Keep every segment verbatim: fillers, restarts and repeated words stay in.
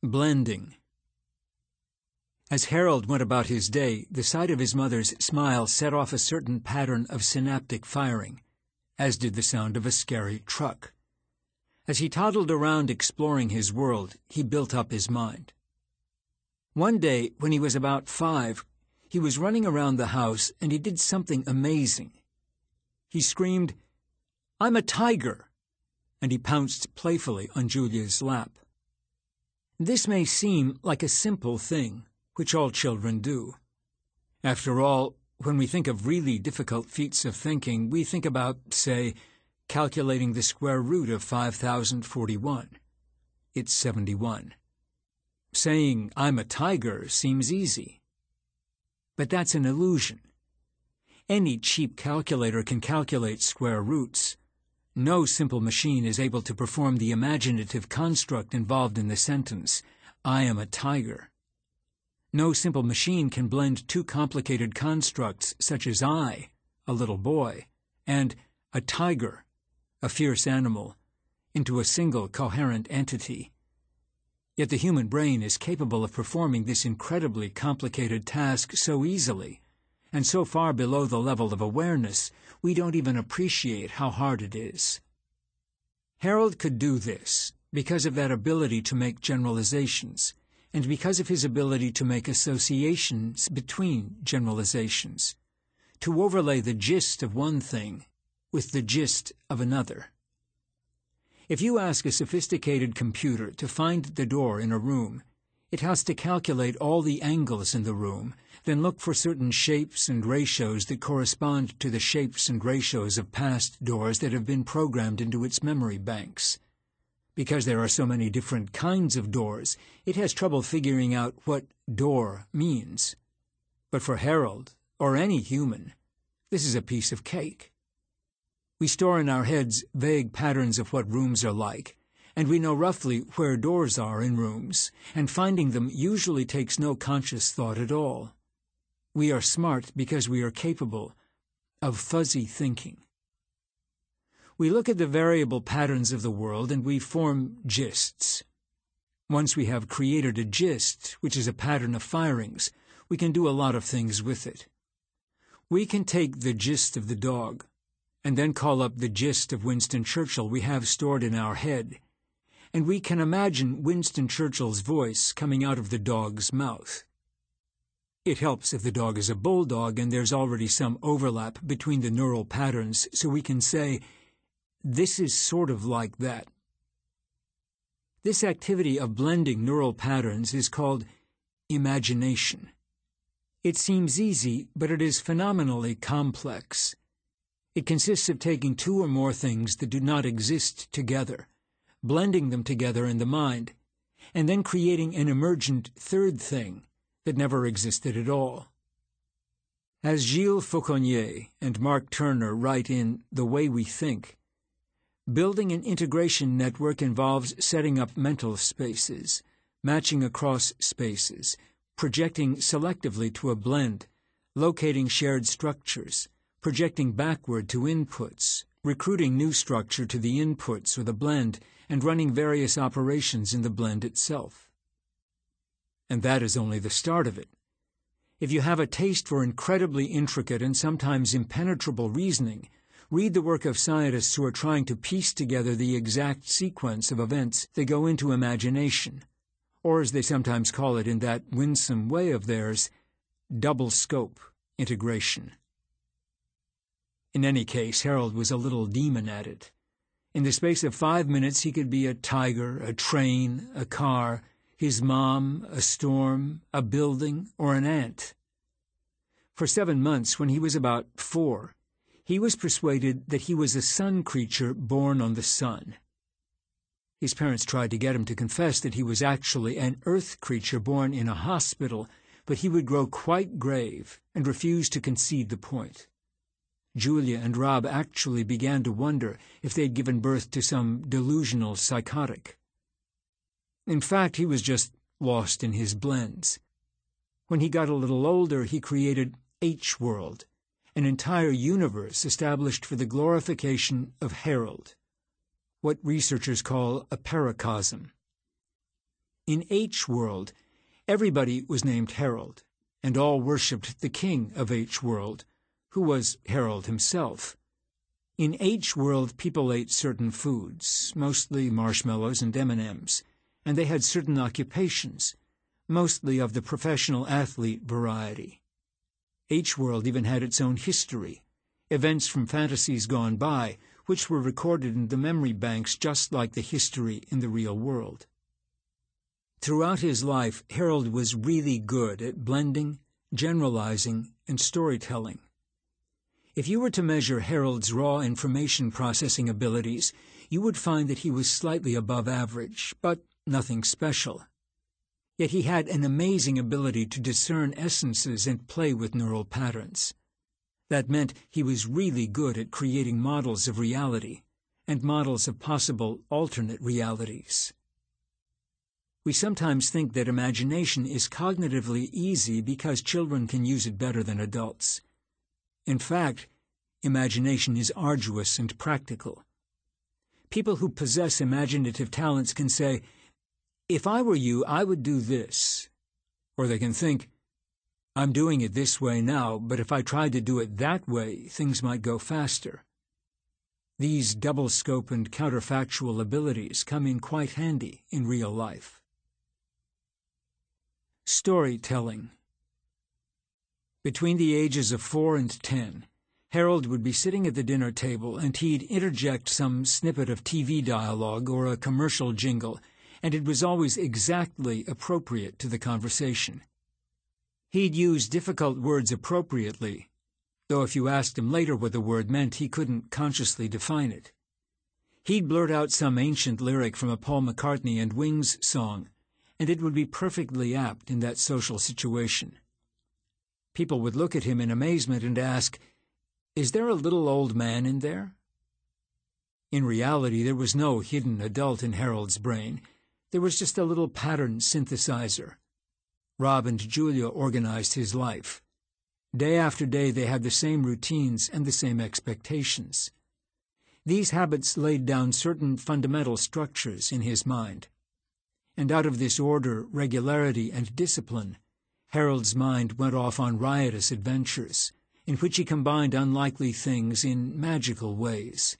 Blending. As Harold went about his day, the sight of his mother's smile set off a certain pattern of synaptic firing, as did the sound of a scary truck. As he toddled around exploring his world, he built up his mind. One day, when he was about five, he was running around the house and he did something amazing. He screamed, "I'm a tiger!" and he pounced playfully on Julia's lap. This may seem like a simple thing, which all children do. After all, when we think of really difficult feats of thinking, we think about, say, calculating the square root of five thousand forty-one. It's seventy-one. Saying, "I'm a tiger," seems easy. But that's an illusion. Any cheap calculator can calculate square roots. No simple machine is able to perform the imaginative construct involved in the sentence, "I am a tiger." No simple machine can blend two complicated constructs such as I, a little boy, and a tiger, a fierce animal, into a single coherent entity. Yet the human brain is capable of performing this incredibly complicated task so easily, and so far below the level of awareness, we don't even appreciate how hard it is. Harold could do this because of that ability to make generalizations, and because of his ability to make associations between generalizations, to overlay the gist of one thing with the gist of another. If you ask a sophisticated computer to find the door in a room, it has to calculate all the angles in the room, then look for certain shapes and ratios that correspond to the shapes and ratios of past doors that have been programmed into its memory banks. Because there are so many different kinds of doors, it has trouble figuring out what door means. But for Harold, or any human, this is a piece of cake. We store in our heads vague patterns of what rooms are like, and we know roughly where doors are in rooms, and finding them usually takes no conscious thought at all. We are smart because we are capable of fuzzy thinking. We look at the variable patterns of the world and we form gists. Once we have created a gist, which is a pattern of firings, we can do a lot of things with it. We can take the gist of the dog, and then call up the gist of Winston Churchill we have stored in our head, and we can imagine Winston Churchill's voice coming out of the dog's mouth. It helps if the dog is a bulldog and there's already some overlap between the neural patterns, so we can say, "This is sort of like that." This activity of blending neural patterns is called imagination. It seems easy, but it is phenomenally complex. It consists of taking two or more things that do not exist together, blending them together in the mind, and then creating an emergent third thing that never existed at all. As Gilles Fauconnier and Mark Turner write in The Way We Think, building an integration network involves setting up mental spaces, matching across spaces, projecting selectively to a blend, locating shared structures, projecting backward to inputs, recruiting new structure to the inputs or the blend, and running various operations in the blend itself. And that is only the start of it. If you have a taste for incredibly intricate and sometimes impenetrable reasoning, read the work of scientists who are trying to piece together the exact sequence of events that go into imagination, or as they sometimes call it in that winsome way of theirs, double-scope integration. In any case, Harold was a little demon at it. In the space of five minutes he could be a tiger, a train, a car, his mom, a storm, a building, or an ant. For seven months, when he was about four, he was persuaded that he was a sun creature born on the sun. His parents tried to get him to confess that he was actually an earth creature born in a hospital, but he would grow quite grave and refuse to concede the point. Julia and Rob actually began to wonder if they'd given birth to some delusional psychotic. In fact, he was just lost in his blends. When he got a little older, he created H-World, an entire universe established for the glorification of Harold, what researchers call a paracosm. In H-World, everybody was named Harold, and all worshipped the king of H-World, who was Harold himself. In H-World, people ate certain foods, mostly marshmallows and M and M's, and they had certain occupations, mostly of the professional athlete variety. H-World even had its own history, events from fantasies gone by, which were recorded in the memory banks just like the history in the real world. Throughout his life, Harold was really good at blending, generalizing, and storytelling. If you were to measure Harold's raw information processing abilities, you would find that he was slightly above average, but nothing special. Yet he had an amazing ability to discern essences and play with neural patterns. That meant he was really good at creating models of reality and models of possible alternate realities. We sometimes think that imagination is cognitively easy because children can use it better than adults. In fact, imagination is arduous and practical. People who possess imaginative talents can say, "If I were you, I would do this." Or they can think, "I'm doing it this way now, but if I tried to do it that way, things might go faster." These double-scope and counterfactual abilities come in quite handy in real life. Storytelling. Between the ages of four and ten, Harold would be sitting at the dinner table and he'd interject some snippet of T V dialogue or a commercial jingle, and it was always exactly appropriate to the conversation. He'd use difficult words appropriately, though if you asked him later what the word meant, he couldn't consciously define it. He'd blurt out some ancient lyric from a Paul McCartney and Wings song, and it would be perfectly apt in that social situation. People would look at him in amazement and ask, "Is there a little old man in there?" In reality, there was no hidden adult in Harold's brain. There was just a little pattern synthesizer. Rob and Julia organized his life. Day after day they had the same routines and the same expectations. These habits laid down certain fundamental structures in his mind. And out of this order, regularity, and discipline, Harold's mind went off on riotous adventures, in which he combined unlikely things in magical ways.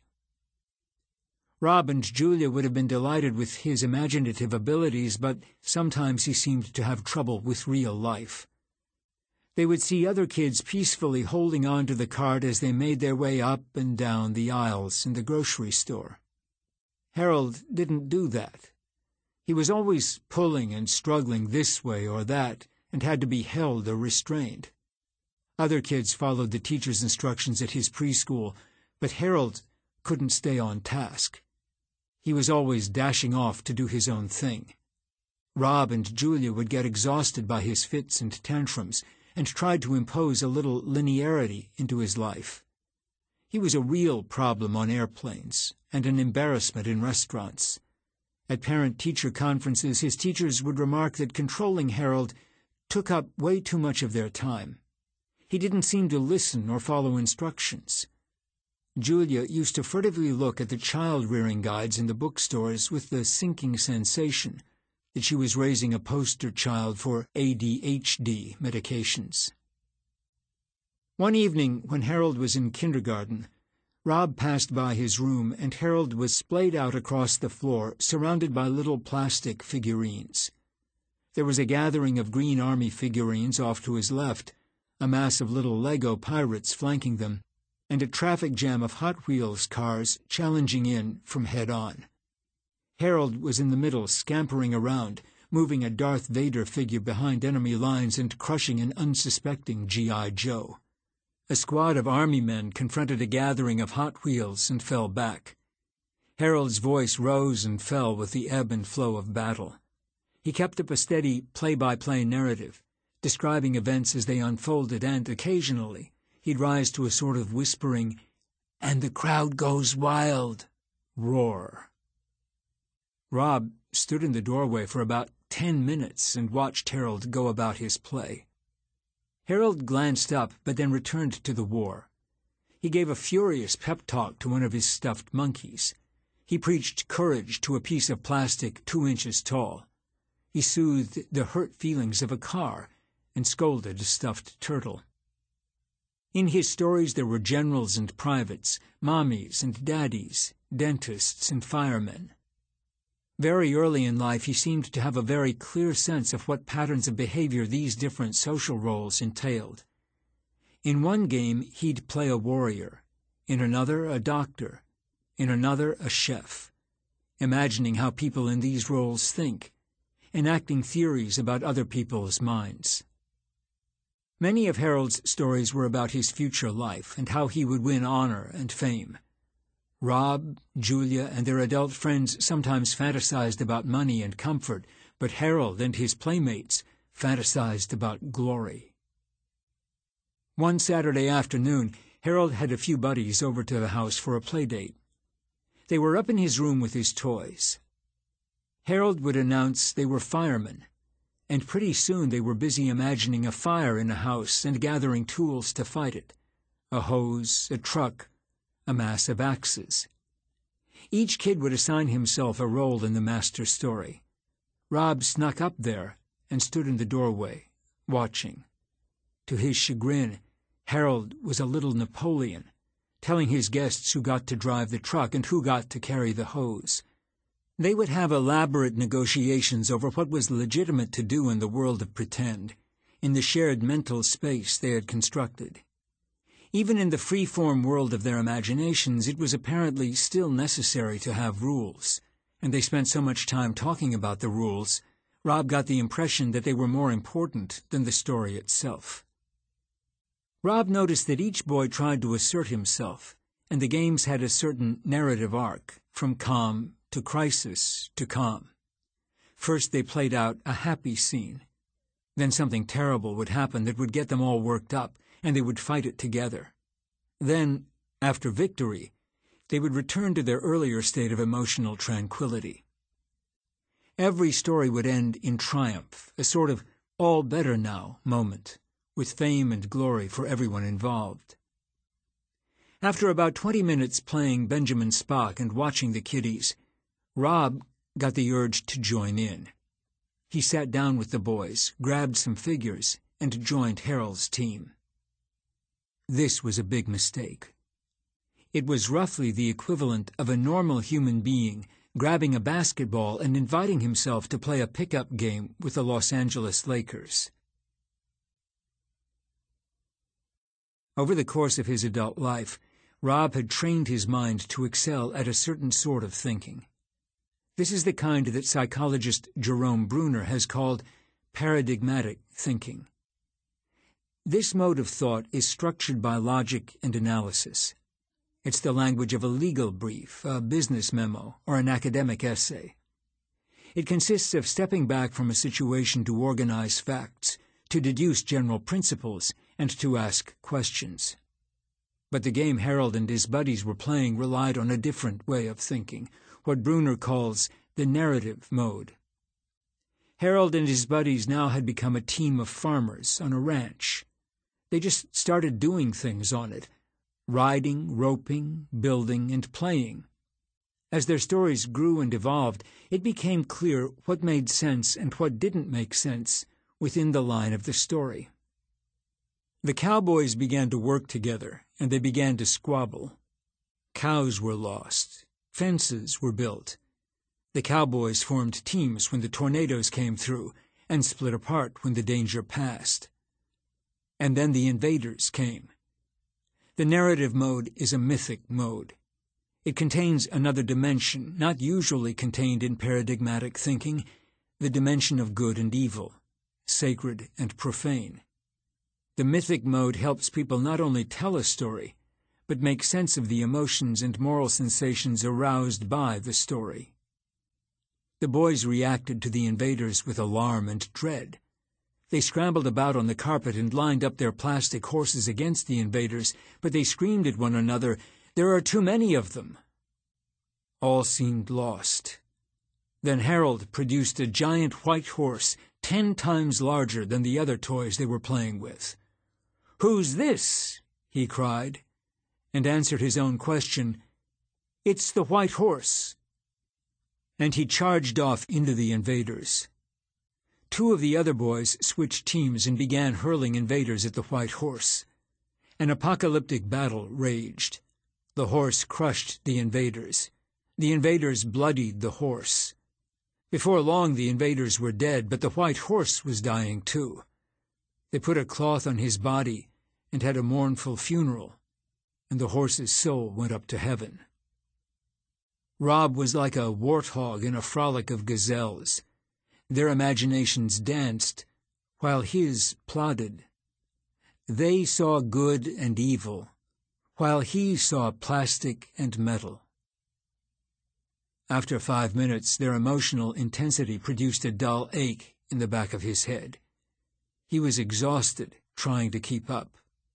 Rob and Julia would have been delighted with his imaginative abilities, but sometimes he seemed to have trouble with real life. They would see other kids peacefully holding on to the cart as they made their way up and down the aisles in the grocery store. Harold didn't do that. He was always pulling and struggling this way or that, and had to be held or restrained. Other kids followed the teacher's instructions at his preschool, but Harold couldn't stay on task. He was always dashing off to do his own thing. Rob and Julia would get exhausted by his fits and tantrums, and tried to impose a little linearity into his life. He was a real problem on airplanes, and an embarrassment in restaurants. At parent-teacher conferences, his teachers would remark that controlling Harold took up way too much of their time. He didn't seem to listen or follow instructions. Julia used to furtively look at the child-rearing guides in the bookstores with the sinking sensation that she was raising a poster child for A D H D medications. One evening, when Harold was in kindergarten, Rob passed by his room, and Harold was splayed out across the floor, surrounded by little plastic figurines. There was a gathering of Green Army figurines off to his left, a mass of little Lego pirates flanking them, and a traffic jam of Hot Wheels cars challenging in from head on. Harold was in the middle, scampering around, moving a Darth Vader figure behind enemy lines and crushing an unsuspecting G I Joe. A squad of army men confronted a gathering of Hot Wheels and fell back. Harold's voice rose and fell with the ebb and flow of battle. He kept up a steady play-by-play narrative, describing events as they unfolded, and occasionally he'd rise to a sort of whispering, "And the crowd goes wild," roar. Rob stood in the doorway for about ten minutes and watched Harold go about his play. Harold glanced up, but then returned to the war. He gave a furious pep talk to one of his stuffed monkeys. He preached courage to a piece of plastic two inches tall. He soothed the hurt feelings of a car and scolded a stuffed turtle. In his stories there were generals and privates, mommies and daddies, dentists and firemen. Very early in life he seemed to have a very clear sense of what patterns of behavior these different social roles entailed. In one game he'd play a warrior, in another a doctor, in another a chef, imagining how people in these roles think, enacting theories about other people's minds. Many of Harold's stories were about his future life and how he would win honor and fame. Rob, Julia, and their adult friends sometimes fantasized about money and comfort, but Harold and his playmates fantasized about glory. One Saturday afternoon, Harold had a few buddies over to the house for a playdate. They were up in his room with his toys. Harold would announce they were firemen, and pretty soon they were busy imagining a fire in a house and gathering tools to fight it, a hose, a truck, a mass of axes. Each kid would assign himself a role in the master story. Rob snuck up there and stood in the doorway, watching. To his chagrin, Harold was a little Napoleon, telling his guests who got to drive the truck and who got to carry the hose. They would have elaborate negotiations over what was legitimate to do in the world of pretend, in the shared mental space they had constructed. Even in the free-form world of their imaginations, it was apparently still necessary to have rules, and they spent so much time talking about the rules, Rob got the impression that they were more important than the story itself. Rob noticed that each boy tried to assert himself, and the games had a certain narrative arc, from calm to crisis to calm. First they played out a happy scene. Then something terrible would happen that would get them all worked up, and they would fight it together. Then, after victory, they would return to their earlier state of emotional tranquility. Every story would end in triumph, a sort of all better now moment, with fame and glory for everyone involved. After about twenty minutes playing Benjamin Spock and watching the kiddies, Rob got the urge to join in. He sat down with the boys, grabbed some figures, and joined Harold's team. This was a big mistake. It was roughly the equivalent of a normal human being grabbing a basketball and inviting himself to play a pickup game with the Los Angeles Lakers. Over the course of his adult life, Rob had trained his mind to excel at a certain sort of thinking. This is the kind that psychologist Jerome Bruner has called paradigmatic thinking. This mode of thought is structured by logic and analysis. It's the language of a legal brief, a business memo, or an academic essay. It consists of stepping back from a situation to organize facts, to deduce general principles, and to ask questions. But the game Harold and his buddies were playing relied on a different way of thinking, what Bruner calls the narrative mode. Harold and his buddies now had become a team of farmers on a ranch. They just started doing things on it, riding, roping, building, and playing. As their stories grew and evolved, it became clear what made sense and what didn't make sense within the line of the story. The cowboys began to work together, and they began to squabble. Cows were lost. Fences were built. The cowboys formed teams when the tornadoes came through, and split apart when the danger passed. And then the invaders came. The narrative mode is a mythic mode. It contains another dimension, not usually contained in paradigmatic thinking, the dimension of good and evil, sacred and profane. The mythic mode helps people not only tell a story, but make sense of the emotions and moral sensations aroused by the story. The boys reacted to the invaders with alarm and dread. They scrambled about on the carpet and lined up their plastic horses against the invaders, but they screamed at one another, "There are too many of them!" All seemed lost. Then Harold produced a giant white horse, ten times larger than the other toys they were playing with. "Who's this?" he cried, and answered his own question, "It's the white horse." And he charged off into the invaders. Two of the other boys switched teams and began hurling invaders at the White Horse. An apocalyptic battle raged. The horse crushed the invaders. The invaders bloodied the horse. Before long the invaders were dead, but the White Horse was dying too. They put a cloth on his body and had a mournful funeral, and the horse's soul went up to heaven. Rob was like a warthog in a frolic of gazelles. Their imaginations danced, while his plodded. They saw good and evil, while he saw plastic and metal. After five minutes, their emotional intensity produced a dull ache in the back of his head. He was exhausted, trying to keep up.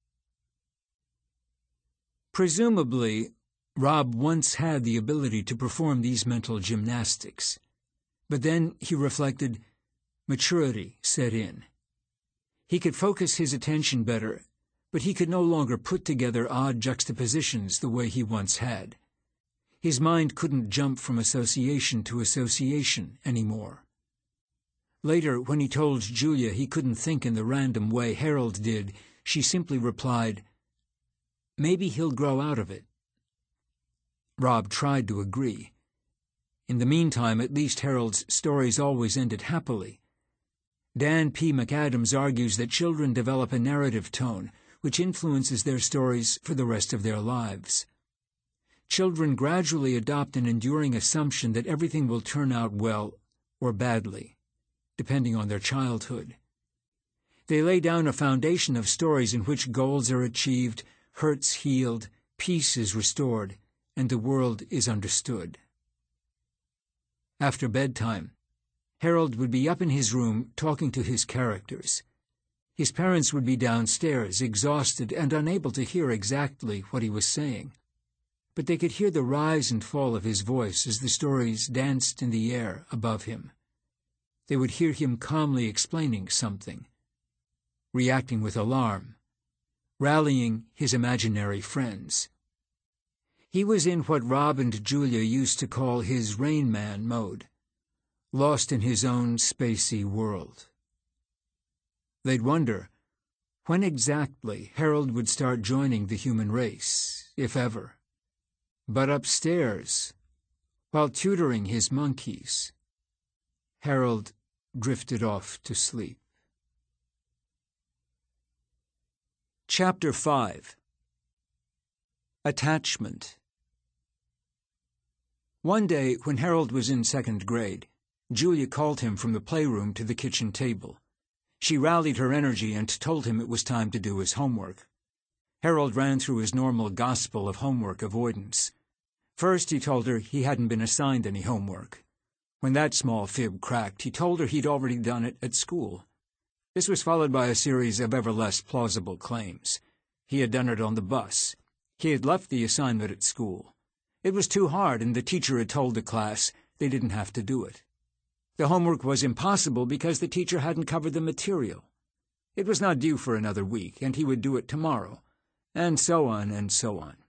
Presumably, Rob once had the ability to perform these mental gymnastics. But then, he reflected, maturity set in. He could focus his attention better, but he could no longer put together odd juxtapositions the way he once had. His mind couldn't jump from association to association anymore. Later, when he told Julia he couldn't think in the random way Harold did, she simply replied, "Maybe he'll grow out of it." Rob tried to agree. In the meantime, at least Harold's stories always ended happily. Dan P. McAdams argues that children develop a narrative tone, which influences their stories for the rest of their lives. Children gradually adopt an enduring assumption that everything will turn out well or badly, depending on their childhood. They lay down a foundation of stories in which goals are achieved, hurts healed, peace is restored, and the world is understood. After bedtime, Harold would be up in his room talking to his characters. His parents would be downstairs, exhausted and unable to hear exactly what he was saying. But they could hear the rise and fall of his voice as the stories danced in the air above him. They would hear him calmly explaining something, reacting with alarm, rallying his imaginary friends. He was in what Rob and Julia used to call his Rain Man mode, lost in his own spacey world. They'd wonder when exactly Harold would start joining the human race, if ever. But upstairs, while tutoring his monkeys, Harold drifted off to sleep. Chapter five. Attachment. One day, when Harold was in second grade, Julia called him from the playroom to the kitchen table. She rallied her energy and told him it was time to do his homework. Harold ran through his normal gospel of homework avoidance. First, he told her he hadn't been assigned any homework. When that small fib cracked, he told her he'd already done it at school. This was followed by a series of ever less plausible claims. He had done it on the bus. He had left the assignment at school. It was too hard, and the teacher had told the class they didn't have to do it. The homework was impossible because the teacher hadn't covered the material. It was not due for another week, and he would do it tomorrow, and so on and so on.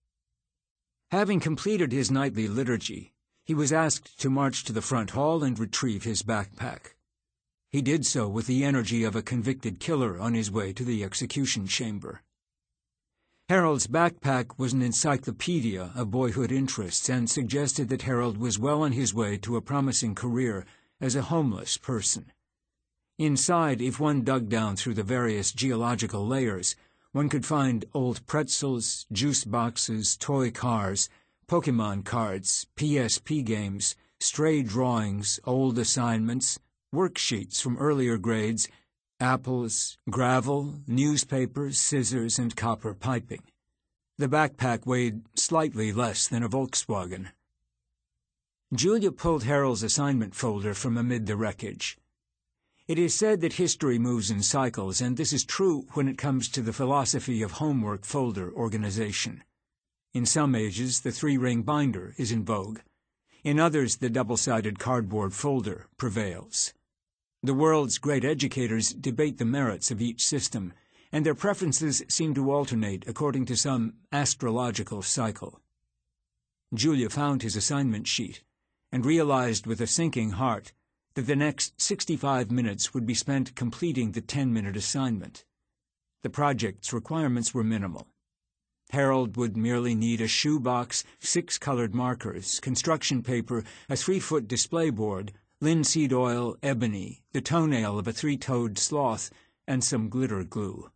Having completed his nightly liturgy, he was asked to march to the front hall and retrieve his backpack. He did so with the energy of a convicted killer on his way to the execution chamber. Harold's backpack was an encyclopedia of boyhood interests and suggested that Harold was well on his way to a promising career as a homeless person. Inside, if one dug down through the various geological layers, one could find old pretzels, juice boxes, toy cars, Pokemon cards, P S P games, stray drawings, old assignments, worksheets from earlier grades, apples, gravel, newspapers, scissors, and copper piping. The backpack weighed slightly less than a Volkswagen. Julia pulled Harold's assignment folder from amid the wreckage. It is said that history moves in cycles, and this is true when it comes to the philosophy of homework folder organization. In some ages, the three-ring binder is in vogue. In others, the double-sided cardboard folder prevails. The world's great educators debate the merits of each system, and their preferences seem to alternate according to some astrological cycle. Julia found his assignment sheet and realized with a sinking heart that the next sixty-five minutes would be spent completing the ten-minute assignment. The project's requirements were minimal. Harold would merely need a shoebox, six colored markers, construction paper, a three-foot display board, linseed oil, ebony, the toenail of a three-toed sloth, and some glitter glue.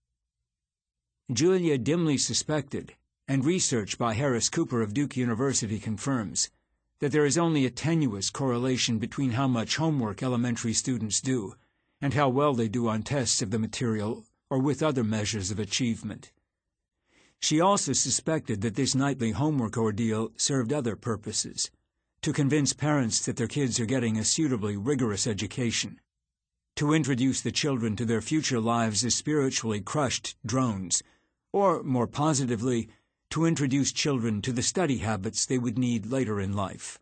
Julia dimly suspected, and research by Harris Cooper of Duke University confirms, that there is only a tenuous correlation between how much homework elementary students do and how well they do on tests of the material or with other measures of achievement. She also suspected that this nightly homework ordeal served other purposes, to convince parents that their kids are getting a suitably rigorous education, to introduce the children to their future lives as spiritually crushed drones, or, more positively, to introduce children to the study habits they would need later in life.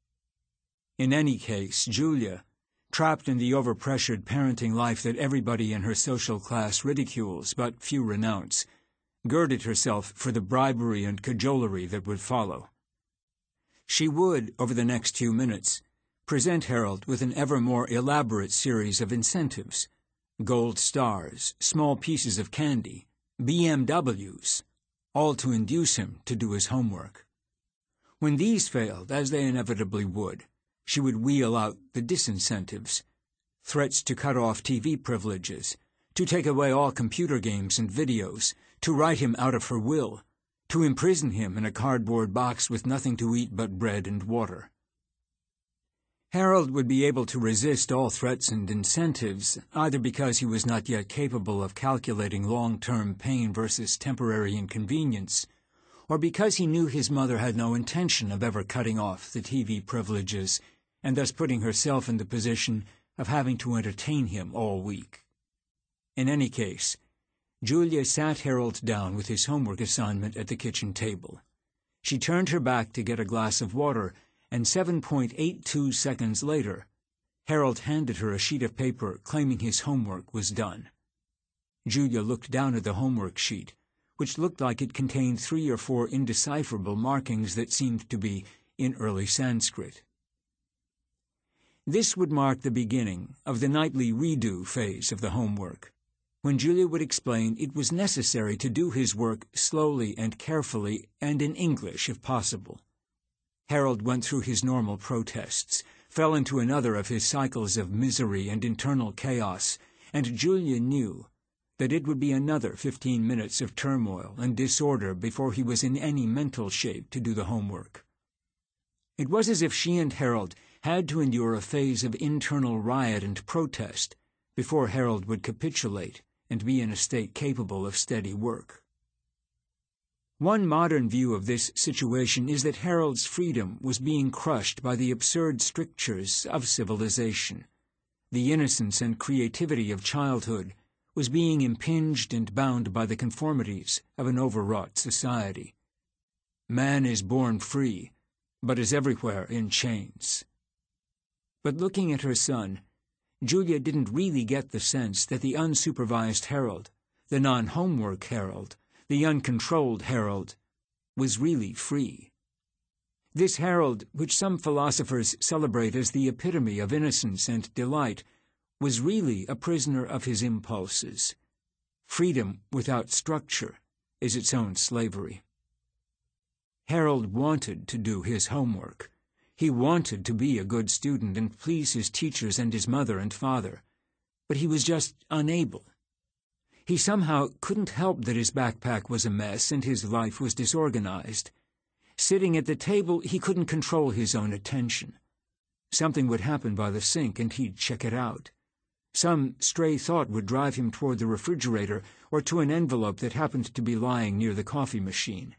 In any case, Julia, trapped in the overpressured parenting life that everybody in her social class ridicules but few renounce, girded herself for the bribery and cajolery that would follow. She would, over the next few minutes, present Harold with an ever more elaborate series of incentives: gold stars, small pieces of candy, B M Ws, all to induce him to do his homework. When these failed, as they inevitably would, she would wheel out the disincentives: threats to cut off T V privileges, to take away all computer games and videos, to write him out of her will, to imprison him in a cardboard box with nothing to eat but bread and water. Harold would be able to resist all threats and incentives, either because he was not yet capable of calculating long-term pain versus temporary inconvenience, or because he knew his mother had no intention of ever cutting off the T V privileges and thus putting herself in the position of having to entertain him all week. In any case, Julia sat Harold down with his homework assignment at the kitchen table. She turned her back to get a glass of water, and seven point eight two seconds later, Harold handed her a sheet of paper claiming his homework was done. Julia looked down at the homework sheet, which looked like it contained three or four indecipherable markings that seemed to be in early Sanskrit. This would mark the beginning of the nightly redo phase of the homework, when Julia would explain it was necessary to do his work slowly and carefully and in English if possible. Harold went through his normal protests, fell into another of his cycles of misery and internal chaos, and Julia knew that it would be another fifteen minutes of turmoil and disorder before he was in any mental shape to do the homework. It was as if she and Harold had to endure a phase of internal riot and protest before Harold would capitulate and be in a state capable of steady work. One modern view of this situation is that Harold's freedom was being crushed by the absurd strictures of civilization. The innocence and creativity of childhood was being impinged and bound by the conformities of an overwrought society. Man is born free, but is everywhere in chains. But looking at her son, Julia didn't really get the sense that the unsupervised Harold, the non-homework Harold, the uncontrolled Harold, was really free. This Harold, which some philosophers celebrate as the epitome of innocence and delight, was really a prisoner of his impulses. Freedom without structure is its own slavery. Harold wanted to do his homework. He wanted to be a good student and please his teachers and his mother and father, but he was just unable. He somehow couldn't help that his backpack was a mess and his life was disorganized. Sitting at the table, he couldn't control his own attention. Something would happen by the sink and he'd check it out. Some stray thought would drive him toward the refrigerator or to an envelope that happened to be lying near the coffee machine.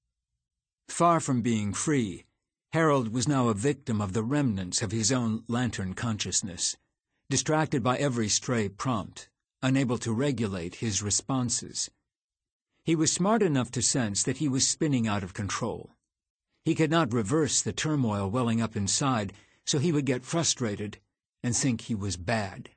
Far from being free, Harold was now a victim of the remnants of his own lantern consciousness, distracted by every stray prompt, unable to regulate his responses. He was smart enough to sense that he was spinning out of control. He could not reverse the turmoil welling up inside, so he would get frustrated and think he was bad.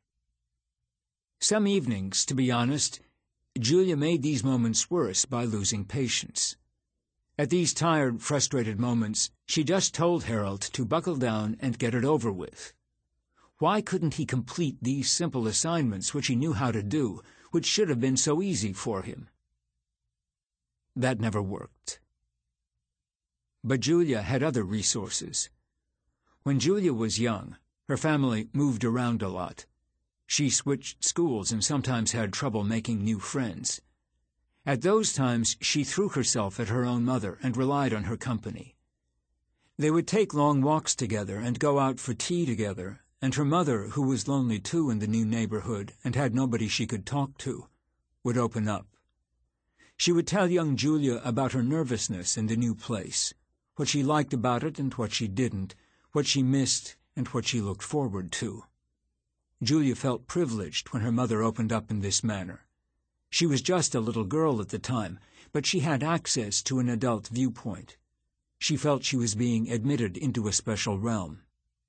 Some evenings, to be honest, Julia made these moments worse by losing patience. At these tired, frustrated moments, she just told Harold to buckle down and get it over with. Why couldn't he complete these simple assignments which he knew how to do, which should have been so easy for him? That never worked. But Julia had other resources. When Julia was young, her family moved around a lot. She switched schools and sometimes had trouble making new friends. At those times, she threw herself at her own mother and relied on her company. They would take long walks together and go out for tea together, and her mother, who was lonely too in the new neighborhood and had nobody she could talk to, would open up. She would tell young Julia about her nervousness in the new place, what she liked about it and what she didn't, what she missed and what she looked forward to. Julia felt privileged when her mother opened up in this manner. She was just a little girl at the time, but she had access to an adult viewpoint. She felt she was being admitted into a special realm.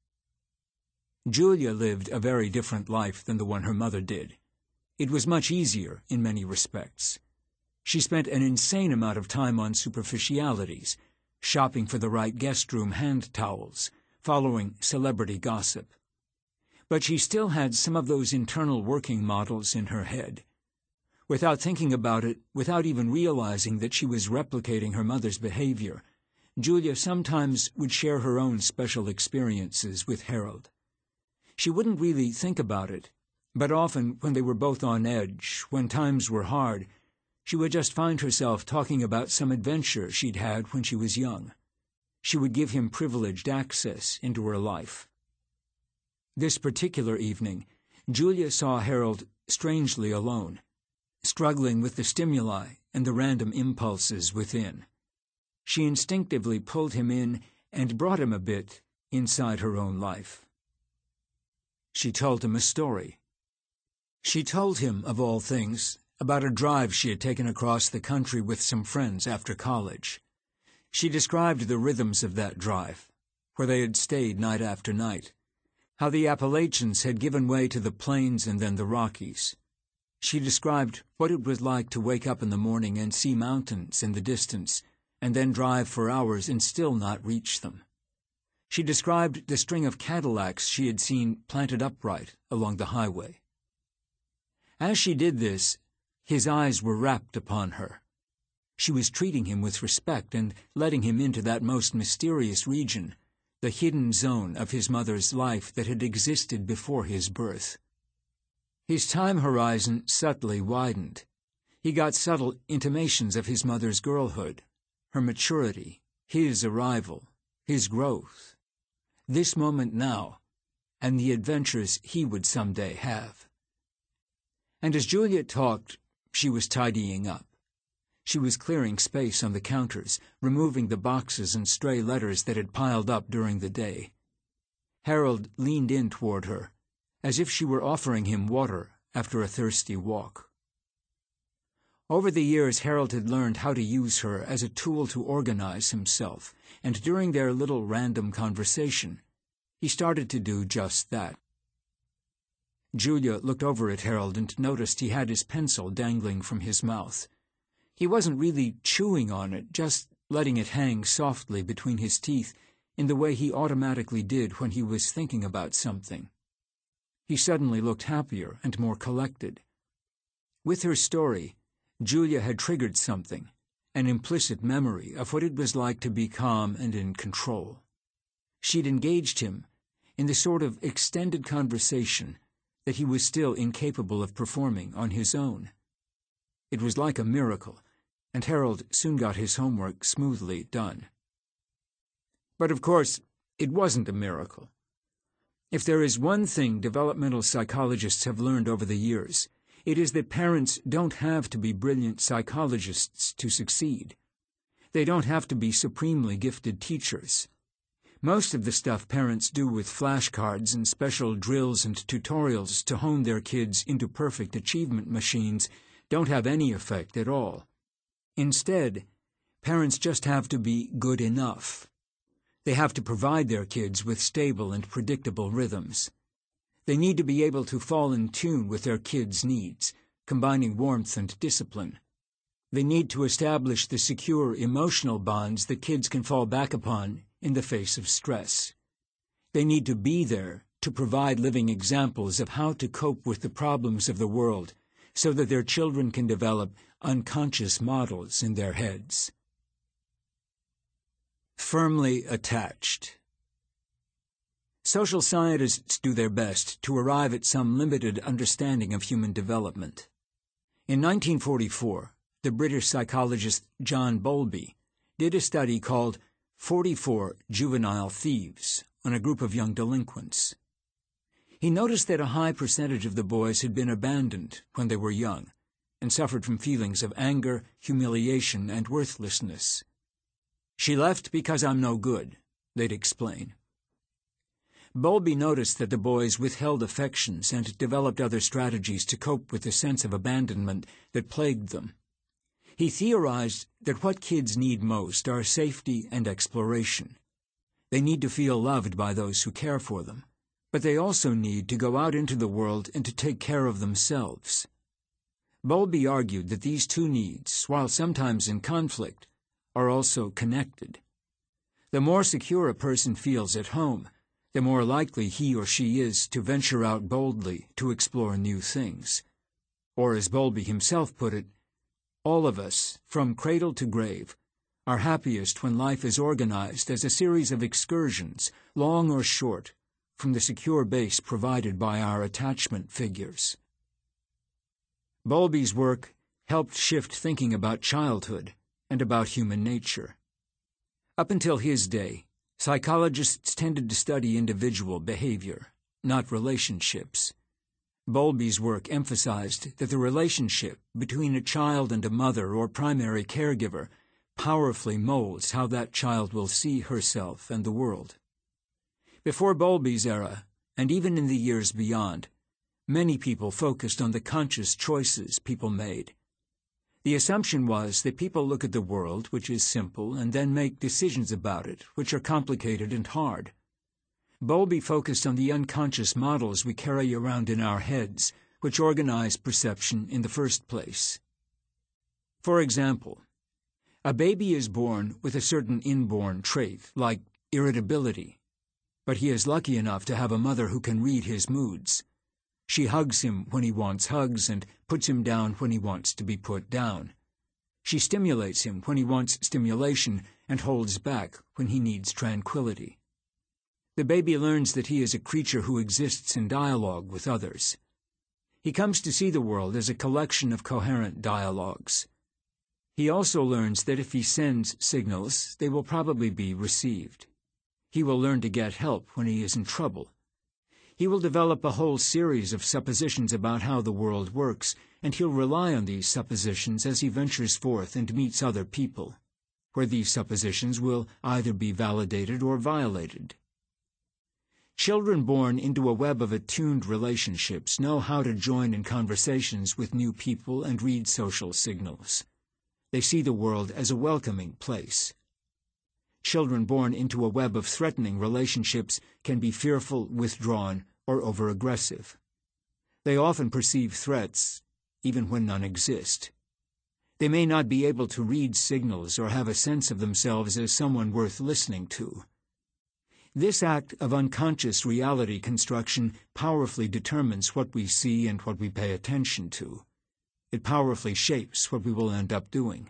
Julia lived a very different life than the one her mother did. It was much easier in many respects. She spent an insane amount of time on superficialities, shopping for the right guest room hand towels, following celebrity gossip. But she still had some of those internal working models in her head. Without thinking about it, without even realizing that she was replicating her mother's behavior, Julia sometimes would share her own special experiences with Harold. She wouldn't really think about it, but often when they were both on edge, when times were hard, she would just find herself talking about some adventure she'd had when she was young. She would give him privileged access into her life. This particular evening, Julia saw Harold strangely alone, struggling with the stimuli and the random impulses within. She instinctively pulled him in and brought him a bit inside her own life. She told him a story. She told him, of all things, about a drive she had taken across the country with some friends after college. She described the rhythms of that drive, where they had stayed night after night, how the Appalachians had given way to the plains and then the Rockies. She described what it was like to wake up in the morning and see mountains in the distance, and then drive for hours and still not reach them. She described the string of Cadillacs she had seen planted upright along the highway. As she did this, his eyes were rapt upon her. She was treating him with respect and letting him into that most mysterious region, the hidden zone of his mother's life that had existed before his birth. His time horizon subtly widened. He got subtle intimations of his mother's girlhood, her maturity, his arrival, his growth, this moment now, and the adventures he would someday have. And as Julia talked, she was tidying up. She was clearing space on the counters, removing the boxes and stray letters that had piled up during the day. Harold leaned in toward her, as if she were offering him water after a thirsty walk. Over the years, Harold had learned how to use her as a tool to organize himself, and during their little random conversation, he started to do just that. Julia looked over at Harold and noticed he had his pencil dangling from his mouth. He wasn't really chewing on it, just letting it hang softly between his teeth in the way he automatically did when he was thinking about something. He suddenly looked happier and more collected. With her story, Julia had triggered something, an implicit memory of what it was like to be calm and in control. She'd engaged him in the sort of extended conversation that he was still incapable of performing on his own. It was like a miracle, and Harold soon got his homework smoothly done. But of course, it wasn't a miracle. If there is one thing developmental psychologists have learned over the years, it is that parents don't have to be brilliant psychologists to succeed. They don't have to be supremely gifted teachers. Most of the stuff parents do with flashcards and special drills and tutorials to hone their kids into perfect achievement machines don't have any effect at all. Instead, parents just have to be good enough. They have to provide their kids with stable and predictable rhythms. They need to be able to fall in tune with their kids' needs, combining warmth and discipline. They need to establish the secure emotional bonds that kids can fall back upon in the face of stress. They need to be there to provide living examples of how to cope with the problems of the world so that their children can develop unconscious models in their heads. Firmly attached. Social scientists do their best to arrive at some limited understanding of human development. In nineteen forty-four, the British psychologist John Bowlby did a study called forty-four Juvenile Thieves on a group of young delinquents. He noticed that a high percentage of the boys had been abandoned when they were young and suffered from feelings of anger, humiliation, and worthlessness. "She left because I'm no good," they'd explain. Bowlby noticed that the boys withheld affections and developed other strategies to cope with the sense of abandonment that plagued them. He theorized that what kids need most are safety and exploration. They need to feel loved by those who care for them, but they also need to go out into the world and to take care of themselves. Bowlby argued that these two needs, while sometimes in conflict, are also connected. The more secure a person feels at home, the more likely he or she is to venture out boldly to explore new things. Or, as Bowlby himself put it, all of us, from cradle to grave, are happiest when life is organized as a series of excursions, long or short, from the secure base provided by our attachment figures. Bowlby's work helped shift thinking about childhood and about human nature. Up until his day, psychologists tended to study individual behavior, not relationships. Bowlby's work emphasized that the relationship between a child and a mother or primary caregiver powerfully molds how that child will see herself and the world. Before Bowlby's era, and even in the years beyond, many people focused on the conscious choices people made. The assumption was that people look at the world, which is simple, and then make decisions about it, which are complicated and hard. Bowlby focused on the unconscious models we carry around in our heads, which organize perception in the first place. For example, a baby is born with a certain inborn trait, like irritability, but he is lucky enough to have a mother who can read his moods. She hugs him when he wants hugs and puts him down when he wants to be put down. She stimulates him when he wants stimulation and holds back when he needs tranquility. The baby learns that he is a creature who exists in dialogue with others. He comes to see the world as a collection of coherent dialogues. He also learns that if he sends signals, they will probably be received. He will learn to get help when he is in trouble. He will develop a whole series of suppositions about how the world works, and he'll rely on these suppositions as he ventures forth and meets other people, where these suppositions will either be validated or violated. Children born into a web of attuned relationships know how to join in conversations with new people and read social signals. They see the world as a welcoming place. Children born into a web of threatening relationships can be fearful, withdrawn, or over-aggressive. They often perceive threats, even when none exist. They may not be able to read signals or have a sense of themselves as someone worth listening to. This act of unconscious reality construction powerfully determines what we see and what we pay attention to. It powerfully shapes what we will end up doing.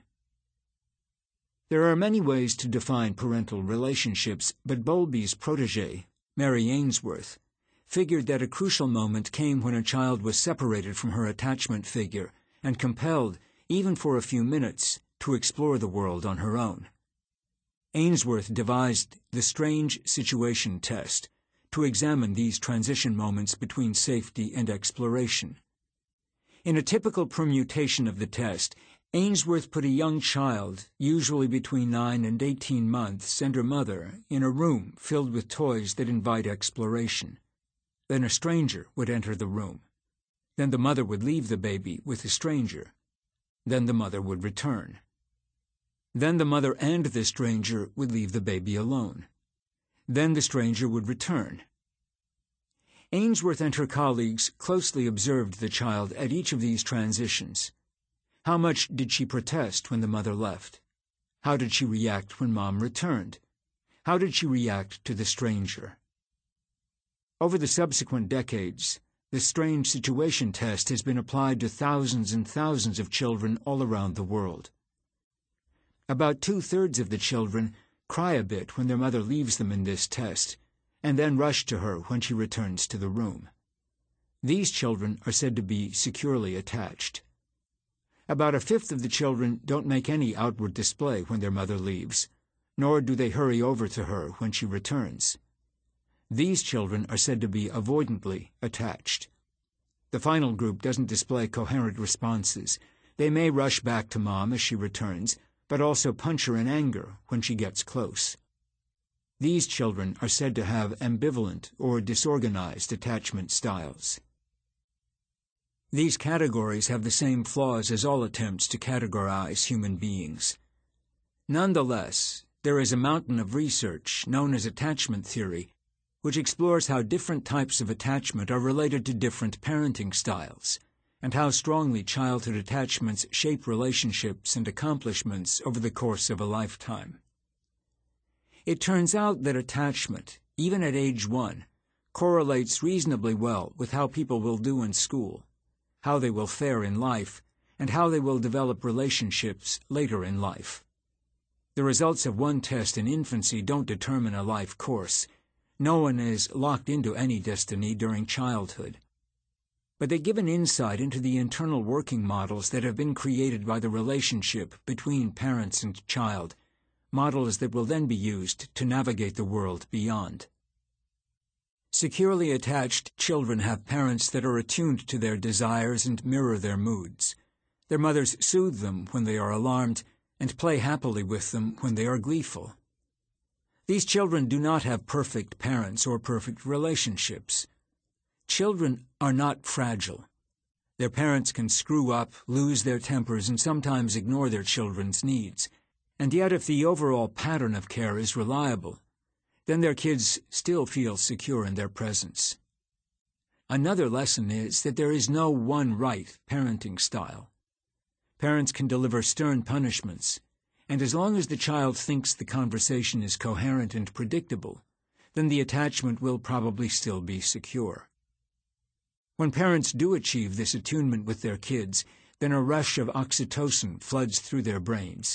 There are many ways to define parental relationships, but Bowlby's protégé, Mary Ainsworth, figured that a crucial moment came when a child was separated from her attachment figure and compelled, even for a few minutes, to explore the world on her own. Ainsworth devised the strange situation test to examine these transition moments between safety and exploration. In a typical permutation of the test, Ainsworth put a young child, usually between nine and eighteen months, and her mother in a room filled with toys that invite exploration. Then a stranger would enter the room. Then the mother would leave the baby with the stranger. Then the mother would return. Then the mother and the stranger would leave the baby alone. Then the stranger would return. Ainsworth and her colleagues closely observed the child at each of these transitions. How much did she protest when the mother left? How did she react when Mom returned? How did she react to the stranger? Over the subsequent decades, the strange situation test has been applied to thousands and thousands of children all around the world. About two-thirds of the children cry a bit when their mother leaves them in this test, and then rush to her when she returns to the room. These children are said to be securely attached. About a fifth of the children don't make any outward display when their mother leaves, nor do they hurry over to her when she returns. These children are said to be avoidantly attached. The final group doesn't display coherent responses. They may rush back to mom as she returns, but also punch her in anger when she gets close. These children are said to have ambivalent or disorganized attachment styles. These categories have the same flaws as all attempts to categorize human beings. Nonetheless, there is a mountain of research known as attachment theory, which explores how different types of attachment are related to different parenting styles, and how strongly childhood attachments shape relationships and accomplishments over the course of a lifetime. It turns out that attachment, even at age one, correlates reasonably well with how people will do in school, how they will fare in life, and how they will develop relationships later in life. The results of one test in infancy don't determine a life course. No one is locked into any destiny during childhood. But they give an insight into the internal working models that have been created by the relationship between parents and child, models that will then be used to navigate the world beyond. Securely attached children have parents that are attuned to their desires and mirror their moods. Their mothers soothe them when they are alarmed and play happily with them when they are gleeful. These children do not have perfect parents or perfect relationships. Children are not fragile. Their parents can screw up, lose their tempers, and sometimes ignore their children's needs. And yet if the overall pattern of care is reliable, then their kids still feel secure in their presence. Another lesson is that there is no one right parenting style. Parents can deliver stern punishments, and as long as the child thinks the conversation is coherent and predictable, then the attachment will probably still be secure. When parents do achieve this attunement with their kids, then a rush of oxytocin floods through their brains.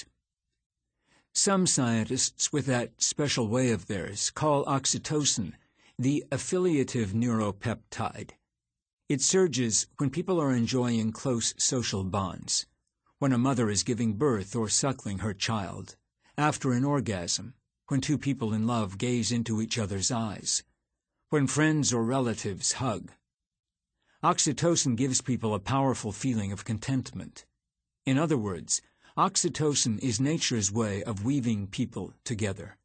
Some scientists, with that special way of theirs, call oxytocin the affiliative neuropeptide. It surges when people are enjoying close social bonds, when a mother is giving birth or suckling her child, after an orgasm, when two people in love gaze into each other's eyes, when friends or relatives hug. Oxytocin gives people a powerful feeling of contentment. In other words, oxytocin is nature's way of weaving people together.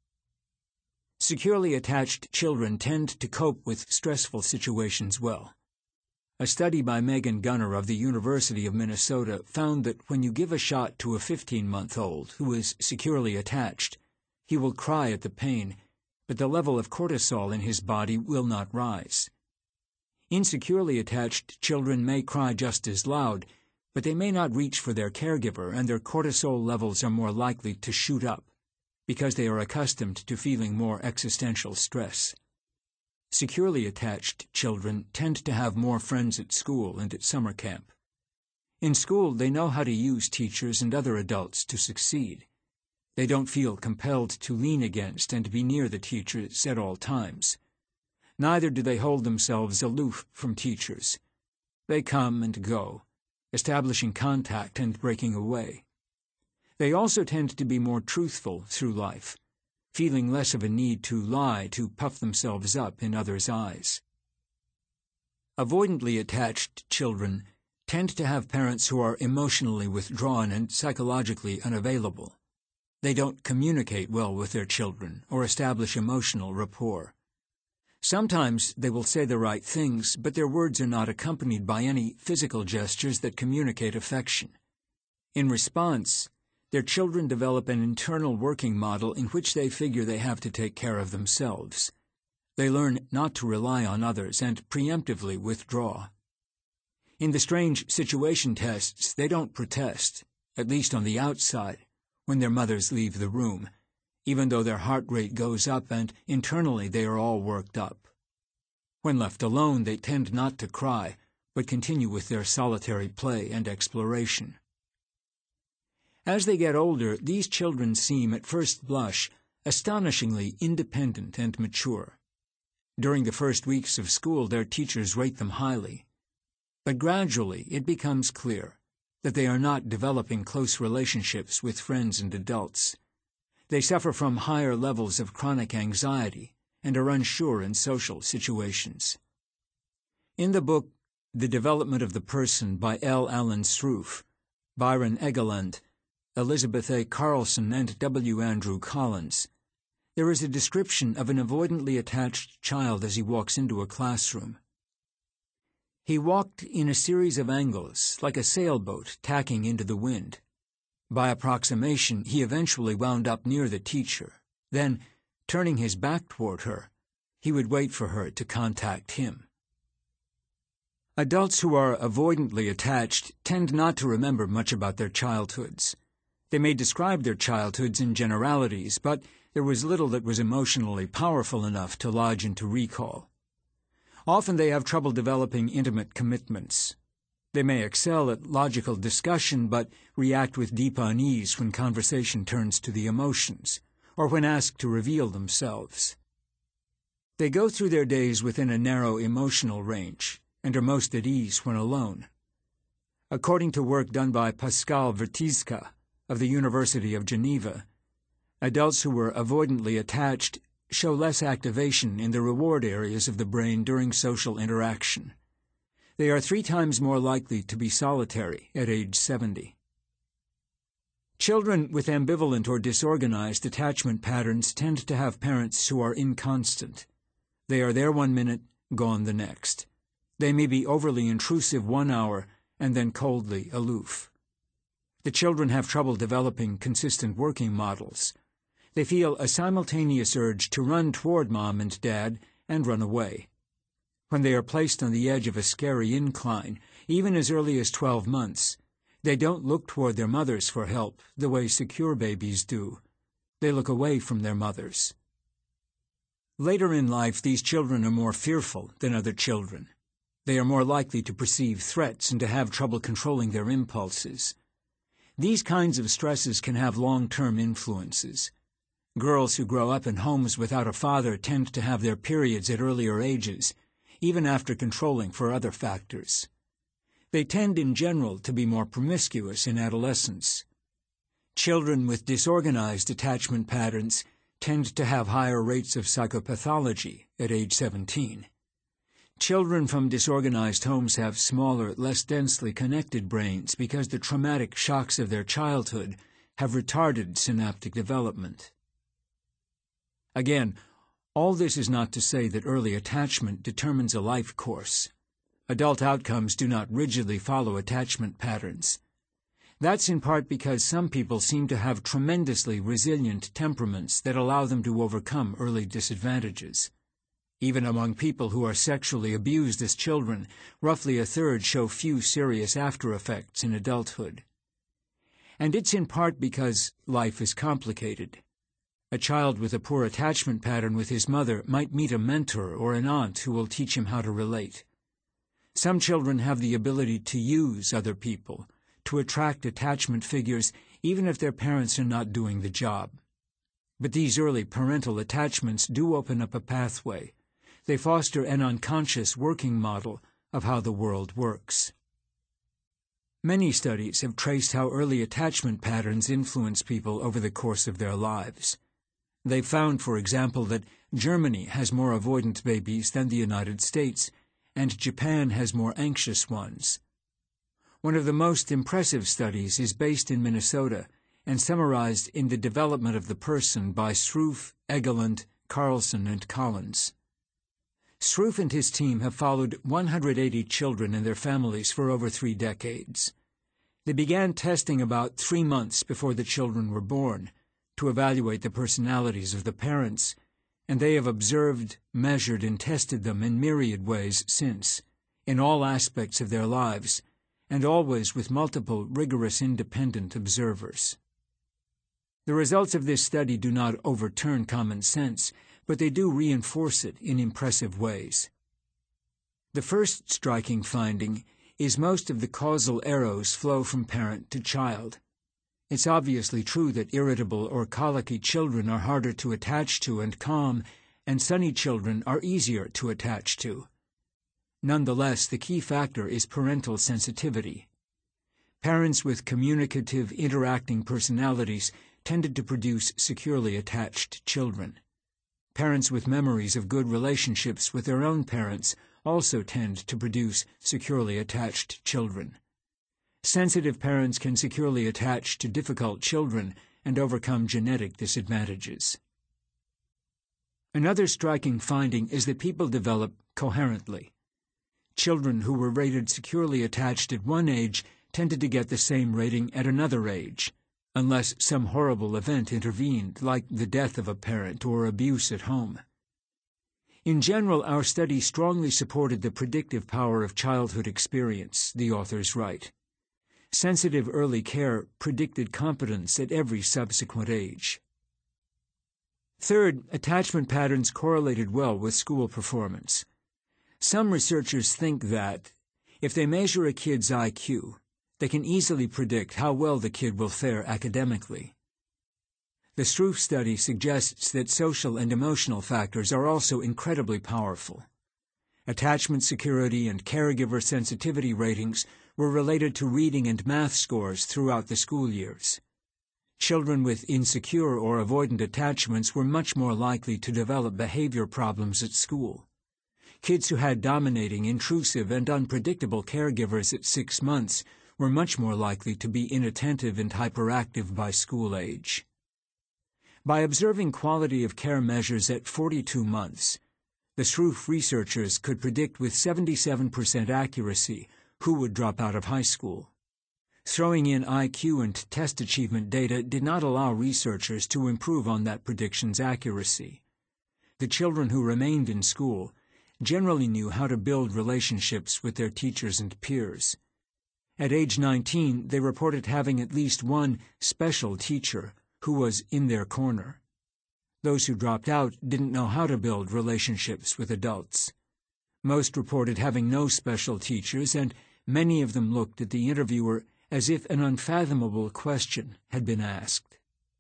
Securely attached children tend to cope with stressful situations well. A study by Megan Gunner of the University of Minnesota found that when you give a shot to a fifteen-month-old who is securely attached, he will cry at the pain, but the level of cortisol in his body will not rise. Insecurely attached children may cry just as loud, but they may not reach for their caregiver, and their cortisol levels are more likely to shoot up because they are accustomed to feeling more existential stress. Securely attached children tend to have more friends at school and at summer camp. In school, they know how to use teachers and other adults to succeed. They don't feel compelled to lean against and be near the teachers at all times. Neither do they hold themselves aloof from teachers. They come and go, establishing contact and breaking away. They also tend to be more truthful through life, feeling less of a need to lie to puff themselves up in others' eyes. Avoidantly attached children tend to have parents who are emotionally withdrawn and psychologically unavailable. They don't communicate well with their children or establish emotional rapport. Sometimes they will say the right things, but their words are not accompanied by any physical gestures that communicate affection. In response, their children develop an internal working model in which they figure they have to take care of themselves. They learn not to rely on others and preemptively withdraw. In the strange situation tests, they don't protest, at least on the outside, when their mothers leave the room, even though their heart rate goes up and internally they are all worked up. When left alone, they tend not to cry, but continue with their solitary play and exploration. As they get older, these children seem, at first blush, astonishingly independent and mature. During the first weeks of school, their teachers rate them highly. But gradually, it becomes clear that they are not developing close relationships with friends and adults. They suffer from higher levels of chronic anxiety and are unsure in social situations. In the book The Development of the Person by L. Alan Sroufe, Byron Egeland, Elizabeth A. Carlson, and W. Andrew Collins, there is a description of an avoidantly attached child as he walks into a classroom. He walked in a series of angles, like a sailboat tacking into the wind. By approximation, he eventually wound up near the teacher. Then, turning his back toward her, he would wait for her to contact him. Adults who are avoidantly attached tend not to remember much about their childhoods. They may describe their childhoods in generalities, but there was little that was emotionally powerful enough to lodge into recall. Often they have trouble developing intimate commitments. They may excel at logical discussion, but react with deep unease when conversation turns to the emotions, or when asked to reveal themselves. They go through their days within a narrow emotional range, and are most at ease when alone. According to work done by Pascal Vertiska of the University of Geneva, adults who were avoidantly attached show less activation in the reward areas of the brain during social interaction. They are three times more likely to be solitary at age seventy. Children with ambivalent or disorganized attachment patterns tend to have parents who are inconstant. They are there one minute, gone the next. They may be overly intrusive one hour and then coldly aloof. The children have trouble developing consistent working models. They feel a simultaneous urge to run toward mom and dad and run away. When they are placed on the edge of a scary incline, even as early as twelve months, they don't look toward their mothers for help the way secure babies do. They look away from their mothers. Later in life, these children are more fearful than other children. They are more likely to perceive threats and to have trouble controlling their impulses. These kinds of stresses can have long-term influences. Girls who grow up in homes without a father tend to have their periods at earlier ages, even after controlling for other factors. They tend in general to be more promiscuous in adolescence. Children with disorganized attachment patterns tend to have higher rates of psychopathology at age seventeen. Children from disorganized homes have smaller, less densely connected brains because the traumatic shocks of their childhood have retarded synaptic development. Again, all this is not to say that early attachment determines a life course. Adult outcomes do not rigidly follow attachment patterns. That's in part because some people seem to have tremendously resilient temperaments that allow them to overcome early disadvantages. Even among people who are sexually abused as children, roughly a third show few serious after-effects in adulthood. And it's in part because life is complicated. A child with a poor attachment pattern with his mother might meet a mentor or an aunt who will teach him how to relate. Some children have the ability to use other people, to attract attachment figures, even if their parents are not doing the job. But these early parental attachments do open up a pathway. They foster an unconscious working model of how the world works. Many studies have traced how early attachment patterns influence people over the course of their lives. They found, for example, that Germany has more avoidant babies than the United States, and Japan has more anxious ones. One of the most impressive studies is based in Minnesota and summarized in The Development of the Person by Sroufe, Egeland, Carlson, and Collins. Sroufe and his team have followed one hundred eighty children and their families for over three decades. They began testing about three months before the children were born, to evaluate the personalities of the parents, and they have observed, measured, and tested them in myriad ways since, in all aspects of their lives, and always with multiple rigorous independent observers. The results of this study do not overturn common sense, but they do reinforce it in impressive ways. The first striking finding is most of the causal arrows flow from parent to child. It's obviously true that irritable or colicky children are harder to attach to and calm, and sunny children are easier to attach to. Nonetheless, the key factor is parental sensitivity. Parents with communicative, interacting personalities tended to produce securely attached children. Parents with memories of good relationships with their own parents also tend to produce securely attached children. Sensitive parents can securely attach to difficult children and overcome genetic disadvantages. Another striking finding is that people develop coherently. Children who were rated securely attached at one age tended to get the same rating at another age, unless some horrible event intervened, like the death of a parent or abuse at home. In general, our study strongly supported the predictive power of childhood experience, the authors write. Sensitive early care predicted competence at every subsequent age. Third, attachment patterns correlated well with school performance. Some researchers think that, if they measure a kid's I Q, they can easily predict how well the kid will fare academically. The Struve study suggests that social and emotional factors are also incredibly powerful. Attachment security and caregiver sensitivity ratings were related to reading and math scores throughout the school years. Children with insecure or avoidant attachments were much more likely to develop behavior problems at school. Kids who had dominating, intrusive, and unpredictable caregivers at six months were much more likely to be inattentive and hyperactive by school age. By observing quality of care measures at forty-two months, the Struve researchers could predict with seventy-seven percent accuracy who would drop out of high school. Throwing in I Q and test achievement data did not allow researchers to improve on that prediction's accuracy. The children who remained in school generally knew how to build relationships with their teachers and peers. At age nineteen, they reported having at least one special teacher who was in their corner. Those who dropped out didn't know how to build relationships with adults. Most reported having no special teachers, and many of them looked at the interviewer as if an unfathomable question had been asked.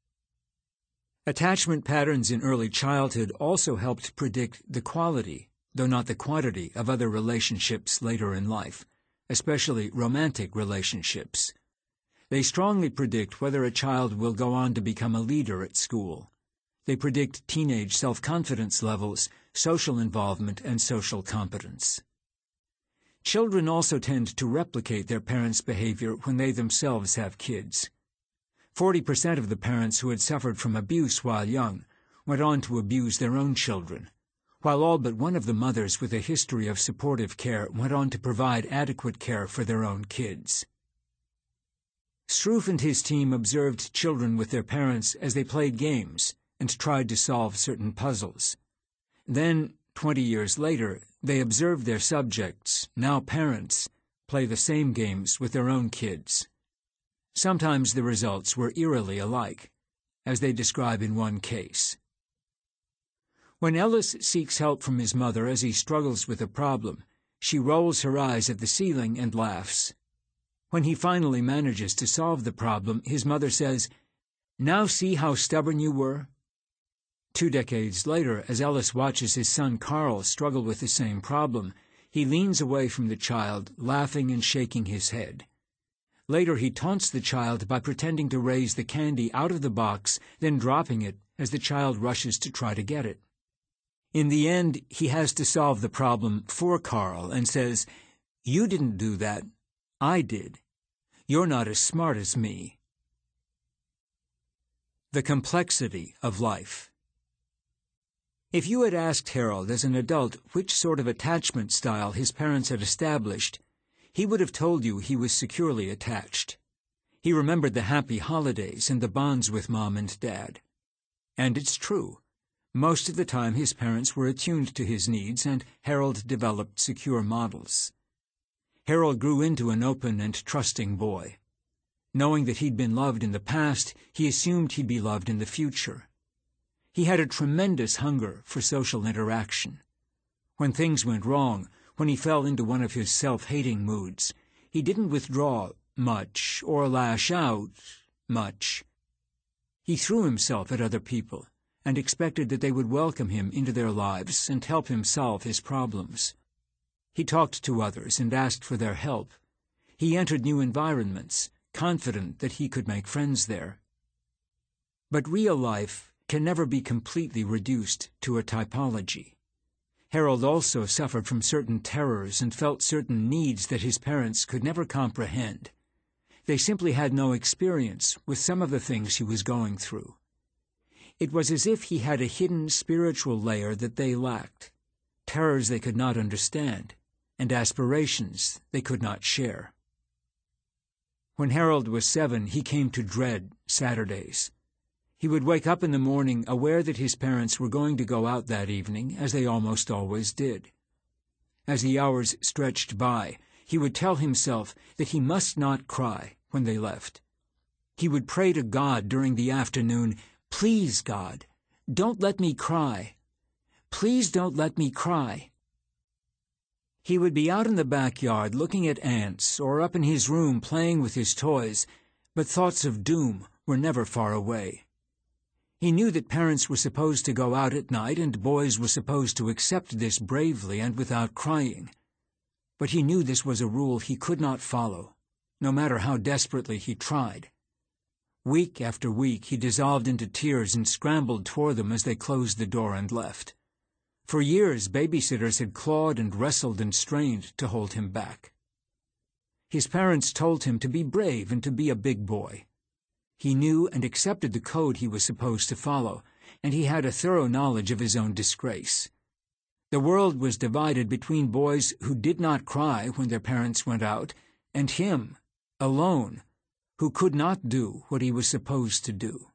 Attachment patterns in early childhood also helped predict the quality, though not the quantity, of other relationships later in life, especially romantic relationships. They strongly predict whether a child will go on to become a leader at school. They predict teenage self-confidence levels, social involvement, and social competence. Children also tend to replicate their parents' behavior when they themselves have kids. Forty percent of the parents who had suffered from abuse while young went on to abuse their own children, while all but one of the mothers with a history of supportive care went on to provide adequate care for their own kids. Struve and his team observed children with their parents as they played games and tried to solve certain puzzles. Then, twenty years later, they observed their subjects, now parents, play the same games with their own kids. Sometimes the results were eerily alike, as they describe in one case. When Ellis seeks help from his mother as he struggles with a problem, she rolls her eyes at the ceiling and laughs. When he finally manages to solve the problem, his mother says, "Now see how stubborn you were?" Two decades later, as Ellis watches his son Carl struggle with the same problem, he leans away from the child, laughing and shaking his head. Later, he taunts the child by pretending to raise the candy out of the box, then dropping it as the child rushes to try to get it. In the end, he has to solve the problem for Carl and says, "You didn't do that. I did. You're not as smart as me." The complexity of life. If you had asked Harold as an adult which sort of attachment style his parents had established, he would have told you he was securely attached. He remembered the happy holidays and the bonds with Mom and Dad. And it's true. Most of the time his parents were attuned to his needs, and Harold developed secure models. Harold grew into an open and trusting boy. Knowing that he'd been loved in the past, he assumed he'd be loved in the future. He had a tremendous hunger for social interaction. When things went wrong, when he fell into one of his self-hating moods, he didn't withdraw much or lash out much. He threw himself at other people and expected that they would welcome him into their lives and help him solve his problems. He talked to others and asked for their help. He entered new environments, confident that he could make friends there. But real life can never be completely reduced to a typology. Harold also suffered from certain terrors and felt certain needs that his parents could never comprehend. They simply had no experience with some of the things he was going through. It was as if he had a hidden spiritual layer that they lacked, terrors they could not understand, and aspirations they could not share. When Harold was seven, he came to dread Saturdays. He would wake up in the morning aware that his parents were going to go out that evening, as they almost always did. As the hours stretched by, he would tell himself that he must not cry when they left. He would pray to God during the afternoon, "Please, God, don't let me cry. Please don't let me cry." He would be out in the backyard looking at ants or up in his room playing with his toys, but thoughts of doom were never far away. He knew that parents were supposed to go out at night and boys were supposed to accept this bravely and without crying. But he knew this was a rule he could not follow, no matter how desperately he tried. Week after week he dissolved into tears and scrambled toward them as they closed the door and left. For years babysitters had clawed and wrestled and strained to hold him back. His parents told him to be brave and to be a big boy. He knew and accepted the code he was supposed to follow, and he had a thorough knowledge of his own disgrace. The world was divided between boys who did not cry when their parents went out, and him, alone, who could not do what he was supposed to do.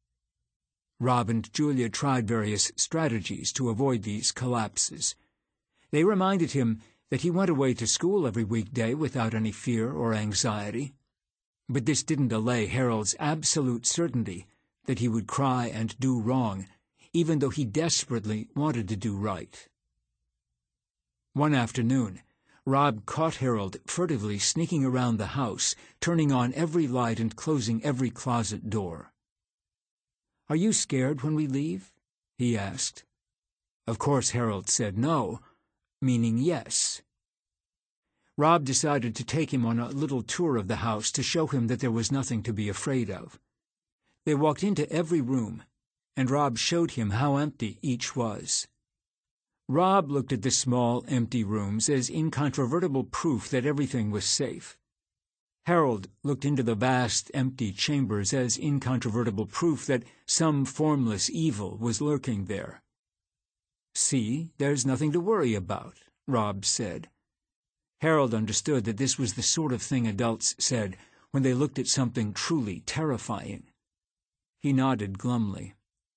Rob and Julia tried various strategies to avoid these collapses. They reminded him that he went away to school every weekday without any fear or anxiety. But this didn't allay Harold's absolute certainty that he would cry and do wrong, even though he desperately wanted to do right. One afternoon, Rob caught Harold furtively sneaking around the house, turning on every light and closing every closet door. "Are you scared when we leave?" he asked. Of course Harold said no, meaning yes. Rob decided to take him on a little tour of the house to show him that there was nothing to be afraid of. They walked into every room, and Rob showed him how empty each was. Rob looked at the small, empty rooms as incontrovertible proof that everything was safe. Harold looked into the vast, empty chambers as incontrovertible proof that some formless evil was lurking there. "See, there's nothing to worry about," Rob said. Harold understood that this was the sort of thing adults said when they looked at something truly terrifying. He nodded glumly.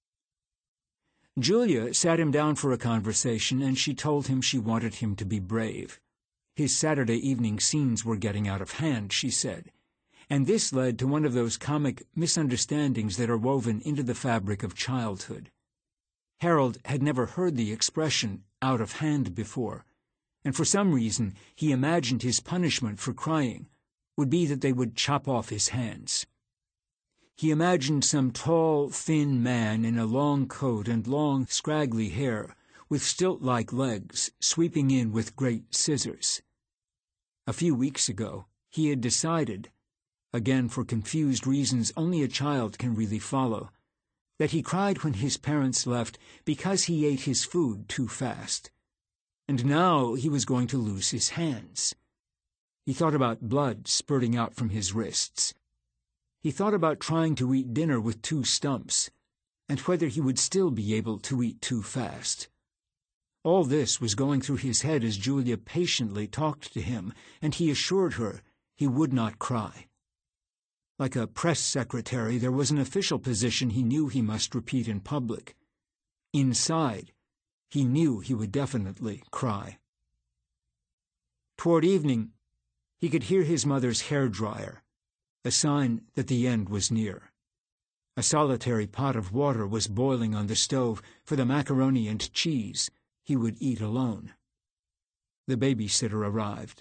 Julia sat him down for a conversation, and she told him she wanted him to be brave. His Saturday evening scenes were getting out of hand, she said, and this led to one of those comic misunderstandings that are woven into the fabric of childhood. Harold had never heard the expression "out of hand" before, and for some reason he imagined his punishment for crying would be that they would chop off his hands. He imagined some tall, thin man in a long coat and long, scraggly hair, with stilt-like legs, sweeping in with great scissors. A few weeks ago, he had decided, again for confused reasons only a child can really follow, that he cried when his parents left because he ate his food too fast. And now he was going to lose his hands. He thought about blood spurting out from his wrists. He thought about trying to eat dinner with two stumps, and whether he would still be able to eat too fast. All this was going through his head as Julia patiently talked to him, and he assured her he would not cry. Like a press secretary, there was an official position he knew he must repeat in public. Inside, he knew he would definitely cry. Toward evening, he could hear his mother's hairdryer, a sign that the end was near. A solitary pot of water was boiling on the stove for the macaroni and cheese he would eat alone. The babysitter arrived.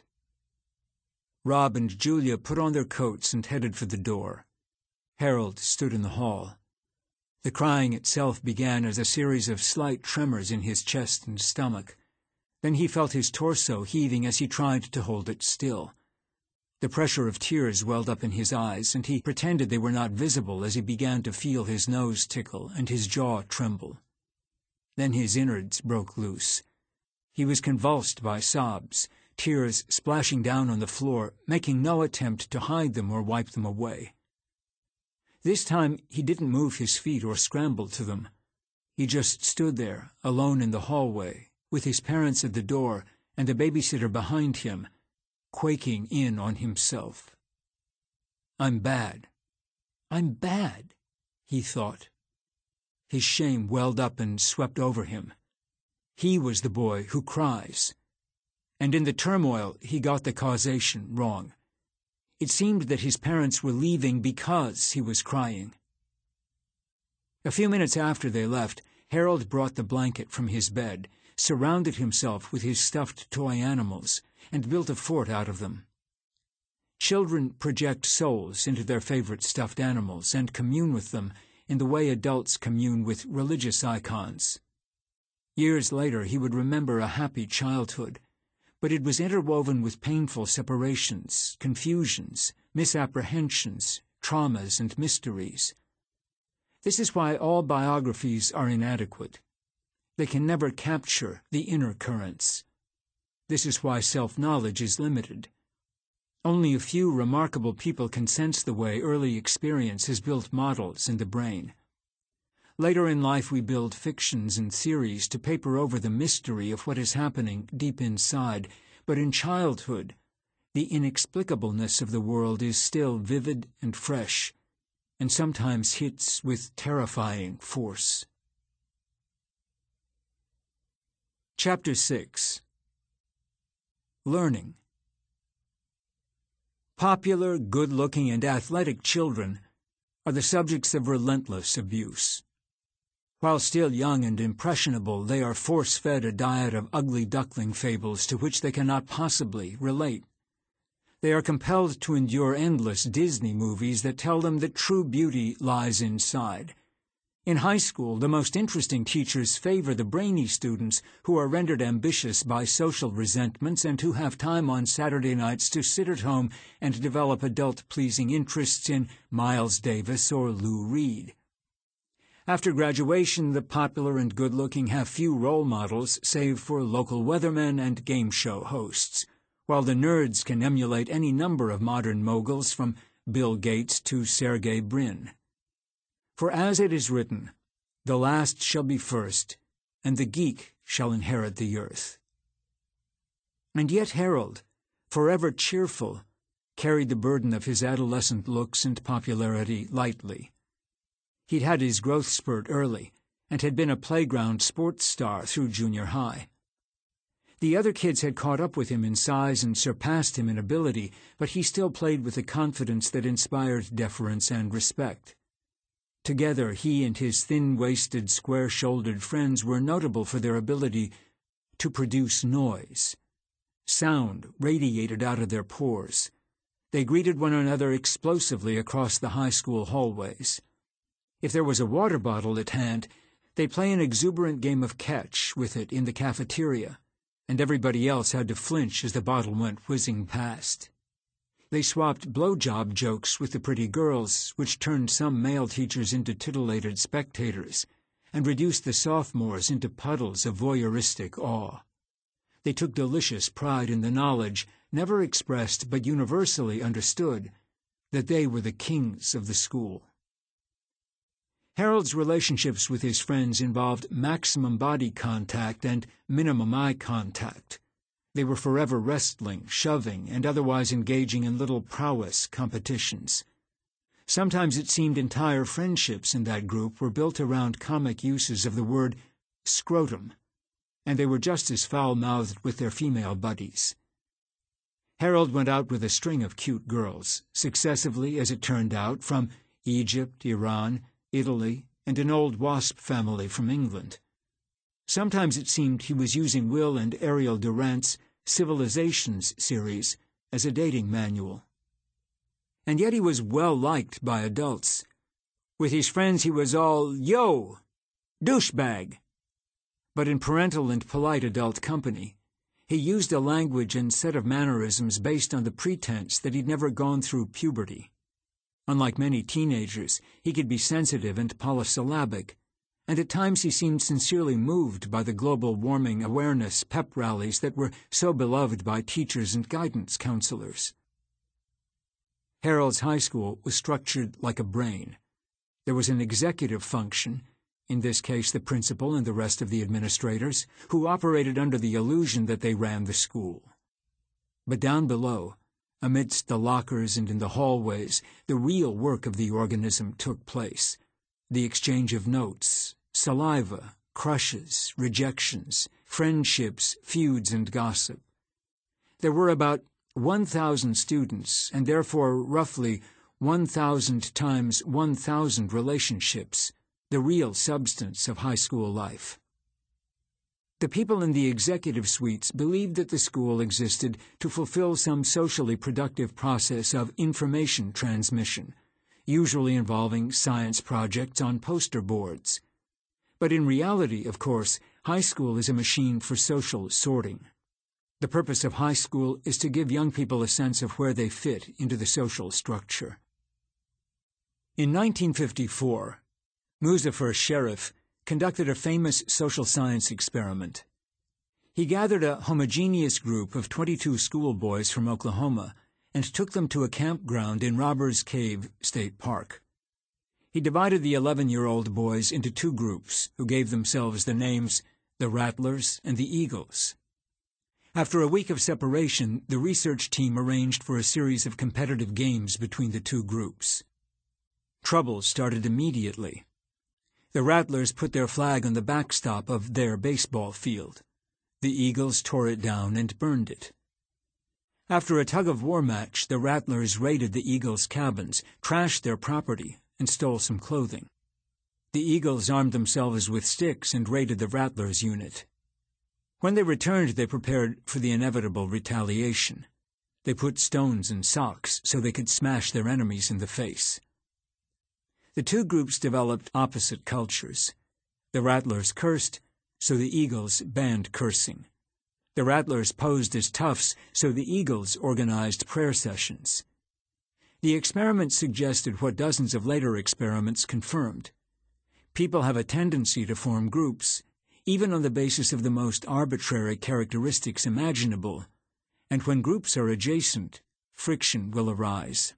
Rob and Julia put on their coats and headed for the door. Harold stood in the hall. The crying itself began as a series of slight tremors in his chest and stomach. Then he felt his torso heaving as he tried to hold it still. The pressure of tears welled up in his eyes, and he pretended they were not visible as he began to feel his nose tickle and his jaw tremble. Then his innards broke loose. He was convulsed by sobs, tears splashing down on the floor, making no attempt to hide them or wipe them away. This time he didn't move his feet or scramble to them. He just stood there, alone in the hallway, with his parents at the door and the babysitter behind him, quaking in on himself. "I'm bad. I'm bad," he thought. His shame welled up and swept over him. He was the boy who cries. And in the turmoil, he got the causation wrong. It seemed that his parents were leaving because he was crying. A few minutes after they left, Harold brought the blanket from his bed, surrounded himself with his stuffed toy animals, and built a fort out of them. Children project souls into their favorite stuffed animals and commune with them in the way adults commune with religious icons. Years later, he would remember a happy childhood, but it was interwoven with painful separations, confusions, misapprehensions, traumas, and mysteries. This is why all biographies are inadequate. They can never capture the inner currents. This is why self-knowledge is limited. Only a few remarkable people can sense the way early experience has built models in the brain. Later in life we build fictions and theories to paper over the mystery of what is happening deep inside, but in childhood, the inexplicableness of the world is still vivid and fresh, and sometimes hits with terrifying force. Chapter six. Learning. Popular, good-looking, and athletic children are the subjects of relentless abuse. While still young and impressionable, they are force-fed a diet of ugly duckling fables to which they cannot possibly relate. They are compelled to endure endless Disney movies that tell them that true beauty lies inside. In high school, the most interesting teachers favor the brainy students who are rendered ambitious by social resentments and who have time on Saturday nights to sit at home and develop adult-pleasing interests in Miles Davis or Lou Reed. After graduation, the popular and good-looking have few role models save for local weathermen and game show hosts, while the nerds can emulate any number of modern moguls from Bill Gates to Sergey Brin. For as it is written, "The last shall be first, and the geek shall inherit the earth." And yet Harold, forever cheerful, carried the burden of his adolescent looks and popularity lightly. He'd had his growth spurt early, and had been a playground sports star through junior high. The other kids had caught up with him in size and surpassed him in ability, but he still played with a confidence that inspired deference and respect. Together, he and his thin-waisted, square-shouldered friends were notable for their ability to produce noise. Sound radiated out of their pores. They greeted one another explosively across the high school hallways. If there was a water bottle at hand, they'd play an exuberant game of catch with it in the cafeteria, and everybody else had to flinch as the bottle went whizzing past. They swapped blowjob jokes with the pretty girls, which turned some male teachers into titillated spectators, and reduced the sophomores into puddles of voyeuristic awe. They took delicious pride in the knowledge, never expressed but universally understood, that they were the kings of the school. Harold's relationships with his friends involved maximum body contact and minimum eye contact. They were forever wrestling, shoving, and otherwise engaging in little prowess competitions. Sometimes it seemed entire friendships in that group were built around comic uses of the word scrotum, and they were just as foul-mouthed with their female buddies. Harold went out with a string of cute girls, successively, as it turned out, from Egypt, Iran, Italy, and an old wasp family from England. Sometimes it seemed he was using Will and Ariel Durant's Civilizations series as a dating manual. And yet he was well liked by adults. With his friends he was all, "Yo! Douchebag!" But in parental and polite adult company, he used a language and set of mannerisms based on the pretense that he'd never gone through puberty. Unlike many teenagers, he could be sensitive and polysyllabic, and at times he seemed sincerely moved by the global warming awareness pep rallies that were so beloved by teachers and guidance counselors. Harold's high school was structured like a brain. There was an executive function, in this case the principal and the rest of the administrators, who operated under the illusion that they ran the school. But down below, amidst the lockers and in the hallways, the real work of the organism took place. The exchange of notes, saliva, crushes, rejections, friendships, feuds, and gossip. There were about one thousand students, and therefore roughly one thousand times one thousand relationships, the real substance of high school life. The people in the executive suites believed that the school existed to fulfill some socially productive process of information transmission, usually involving science projects on poster boards. But in reality, of course, high school is a machine for social sorting. The purpose of high school is to give young people a sense of where they fit into the social structure. In nineteen fifty-four, Muzaffar Sherif conducted a famous social science experiment. He gathered a homogeneous group of twenty-two schoolboys from Oklahoma and took them to a campground in Robbers Cave State Park. He divided the eleven-year-old boys into two groups, who gave themselves the names the Rattlers and the Eagles. After a week of separation, the research team arranged for a series of competitive games between the two groups. Trouble started immediately. The Rattlers put their flag on the backstop of their baseball field. The Eagles tore it down and burned it. After a tug-of-war match, the Rattlers raided the Eagles' cabins, trashed their property, and stole some clothing. The Eagles armed themselves with sticks and raided the Rattlers' unit. When they returned, they prepared for the inevitable retaliation. They put stones in socks so they could smash their enemies in the face. The two groups developed opposite cultures. The Rattlers cursed, so the Eagles banned cursing. The Rattlers posed as toughs, so the Eagles organized prayer sessions. The experiment suggested what dozens of later experiments confirmed. People have a tendency to form groups, even on the basis of the most arbitrary characteristics imaginable, and when groups are adjacent, friction will arise.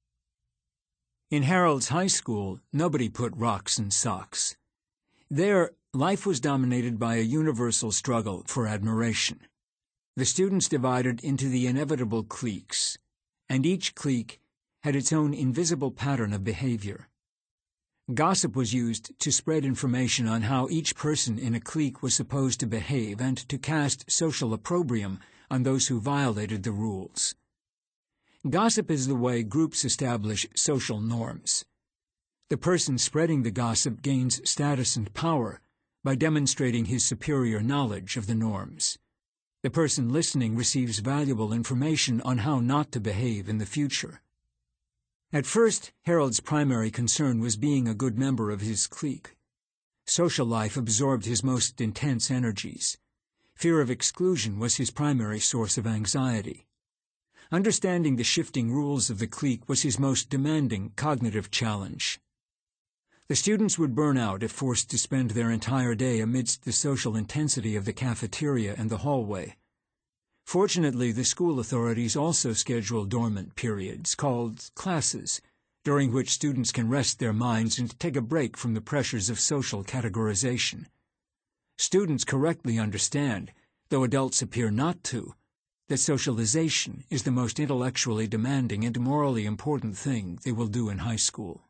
In Harold's high school, nobody put rocks in socks. There, life was dominated by a universal struggle for admiration. The students divided into the inevitable cliques, and each clique had its own invisible pattern of behavior. Gossip was used to spread information on how each person in a clique was supposed to behave and to cast social opprobrium on those who violated the rules. Gossip is the way groups establish social norms. The person spreading the gossip gains status and power by demonstrating his superior knowledge of the norms. The person listening receives valuable information on how not to behave in the future. At first, Harold's primary concern was being a good member of his clique. Social life absorbed his most intense energies. Fear of exclusion was his primary source of anxiety. Understanding the shifting rules of the clique was his most demanding cognitive challenge. The students would burn out if forced to spend their entire day amidst the social intensity of the cafeteria and the hallway. Fortunately, the school authorities also schedule dormant periods, called classes, during which students can rest their minds and take a break from the pressures of social categorization. Students correctly understand, though adults appear not to, that socialization is the most intellectually demanding and morally important thing they will do in high school.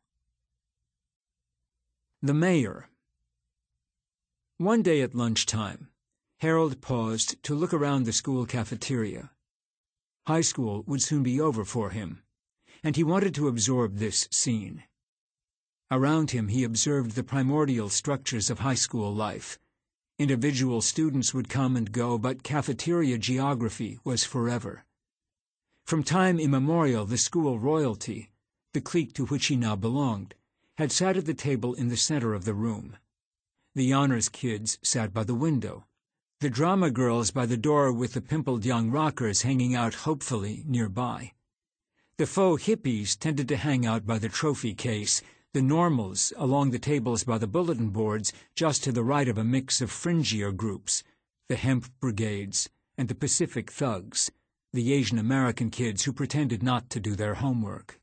The mayor. One day at lunchtime, Harold paused to look around the school cafeteria. High school would soon be over for him, and he wanted to absorb this scene. Around him he observed the primordial structures of high school life, Individual students would come and go, but cafeteria geography was forever. From time immemorial, the school royalty, the clique to which he now belonged, had sat at the table in the center of the room. The honors kids sat by the window, the drama girls by the door with the pimpled young rockers hanging out hopefully nearby. The faux hippies tended to hang out by the trophy case, the normals along the tables by the bulletin boards just to the right of a mix of fringier groups, the hemp brigades and the Pacific thugs, the Asian American kids who pretended not to do their homework.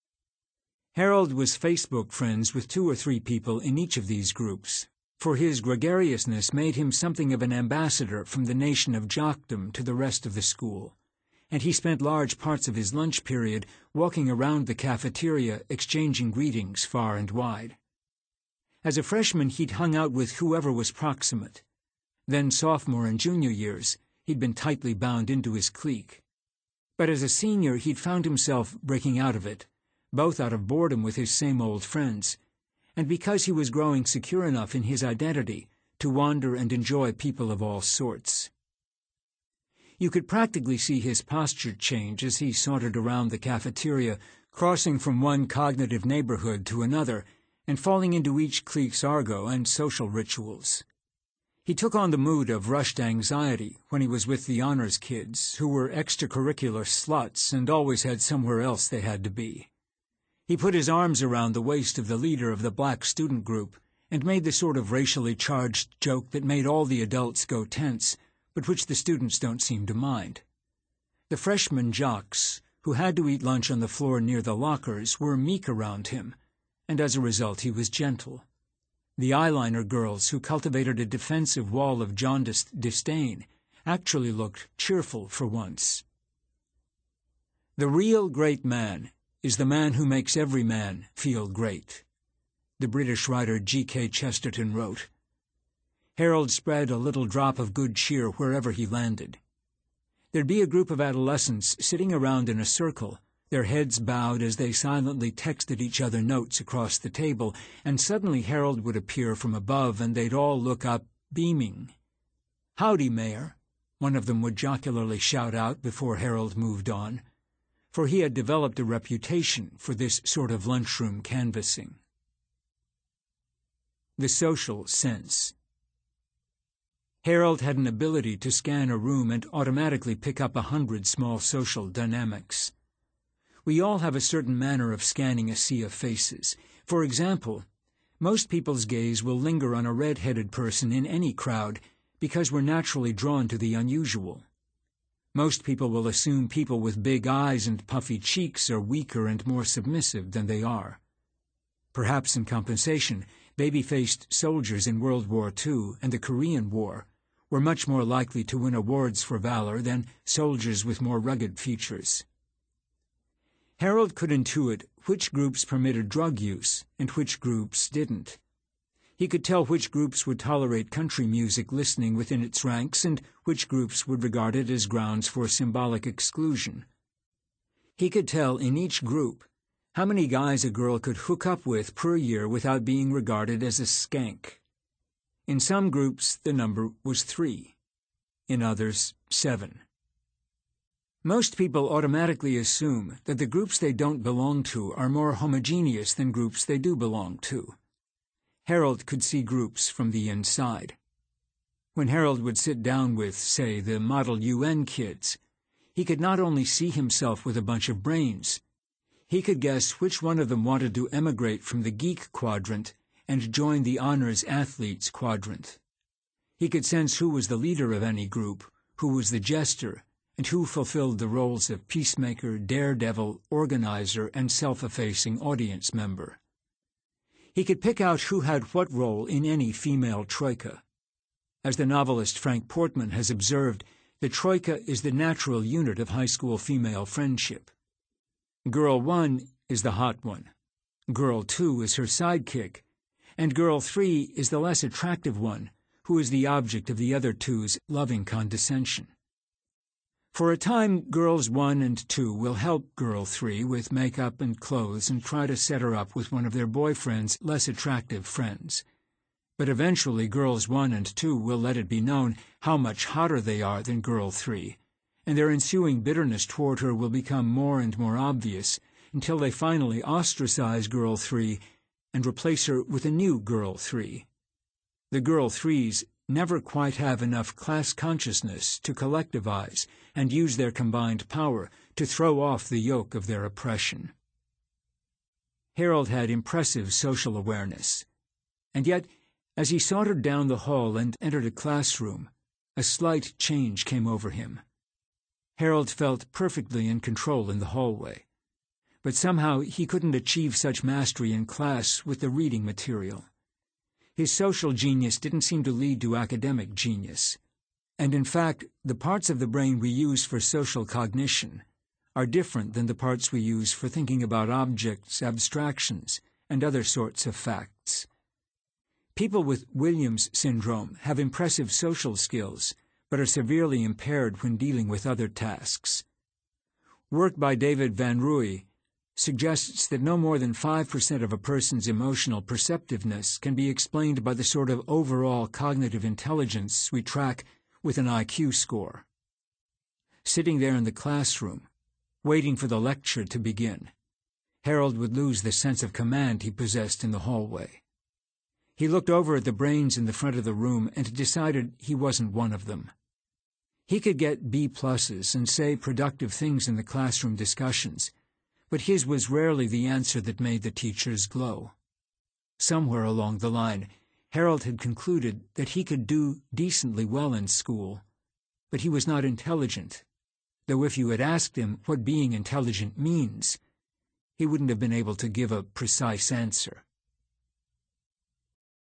Harold was Facebook friends with two or three people in each of these groups, for his gregariousness made him something of an ambassador from the nation of jockdom to the rest of the school, and he spent large parts of his lunch period walking around the cafeteria exchanging greetings far and wide. As a freshman, he'd hung out with whoever was proximate. Then sophomore and junior years, he'd been tightly bound into his clique. But as a senior, he'd found himself breaking out of it, both out of boredom with his same old friends, and because he was growing secure enough in his identity to wander and enjoy people of all sorts. You could practically see his posture change as he sauntered around the cafeteria, crossing from one cognitive neighborhood to another, and falling into each clique's argot and social rituals. He took on the mood of rushed anxiety when he was with the honors kids, who were extracurricular sluts and always had somewhere else they had to be. He put his arms around the waist of the leader of the black student group and made the sort of racially charged joke that made all the adults go tense, but which the students don't seem to mind. The freshman jocks, who had to eat lunch on the floor near the lockers, were meek around him, and as a result he was gentle. The eyeliner girls, who cultivated a defensive wall of jaundiced disdain, actually looked cheerful for once. The real great man is the man who makes every man feel great, the British writer G K Chesterton wrote. Harold spread a little drop of good cheer wherever he landed. There'd be a group of adolescents sitting around in a circle, their heads bowed as they silently texted each other notes across the table, and suddenly Harold would appear from above and they'd all look up, beaming. "Howdy, Mayor," one of them would jocularly shout out before Harold moved on, for he had developed a reputation for this sort of lunchroom canvassing. The social sense. Harold had an ability to scan a room and automatically pick up a hundred small social dynamics. We all have a certain manner of scanning a sea of faces. For example, most people's gaze will linger on a red-headed person in any crowd because we're naturally drawn to the unusual. Most people will assume people with big eyes and puffy cheeks are weaker and more submissive than they are. Perhaps in compensation, baby-faced soldiers in World War Two and the Korean War were much more likely to win awards for valor than soldiers with more rugged features. Harold could intuit which groups permitted drug use and which groups didn't. He could tell which groups would tolerate country music listening within its ranks and which groups would regard it as grounds for symbolic exclusion. He could tell in each group how many guys a girl could hook up with per year without being regarded as a skank. In some groups, the number was three. In others, seven. Most people automatically assume that the groups they don't belong to are more homogeneous than groups they do belong to. Harold could see groups from the inside. When Harold would sit down with, say, the Model U N kids, he could not only see himself with a bunch of brains, he could guess which one of them wanted to emigrate from the geek quadrant and join the honors athletes quadrant. He could sense who was the leader of any group, who was the jester, and who fulfilled the roles of peacemaker, daredevil, organizer, and self-effacing audience member. He could pick out who had what role in any female troika. As the novelist Frank Portman has observed, the troika is the natural unit of high school female friendship. Girl one is the hot one, girl two is her sidekick, and girl three is the less attractive one, who is the object of the other two's loving condescension. For a time, girls one and two will help girl three with makeup and clothes and try to set her up with one of their boyfriend's less attractive friends. but eventually girls one and two will let it be known how much hotter they are than girl three, and their ensuing bitterness toward her will become more and more obvious until they finally ostracize girl three and replace her with a new girl three. The girl threes never quite have enough class consciousness to collectivize and use their combined power to throw off the yoke of their oppression. Harold had impressive social awareness, and yet, as he sauntered down the hall and entered a classroom, a slight change came over him. Harold felt perfectly in control in the hallway, but somehow he couldn't achieve such mastery in class with the reading material. His social genius didn't seem to lead to academic genius, and in fact, the parts of the brain we use for social cognition are different than the parts we use for thinking about objects, abstractions, and other sorts of facts. People with Williams syndrome have impressive social skills, but are severely impaired when dealing with other tasks. Work by David Van Rooij suggests that no more than five percent of a person's emotional perceptiveness can be explained by the sort of overall cognitive intelligence we track with an I Q score. Sitting there in the classroom, waiting for the lecture to begin, Harold would lose the sense of command he possessed in the hallway. He looked over at the brains in the front of the room and decided he wasn't one of them. He could get B pluses and say productive things in the classroom discussions, but his was rarely the answer that made the teachers glow. Somewhere along the line, Harold had concluded that he could do decently well in school, but he was not intelligent, though if you had asked him what being intelligent means, he wouldn't have been able to give a precise answer.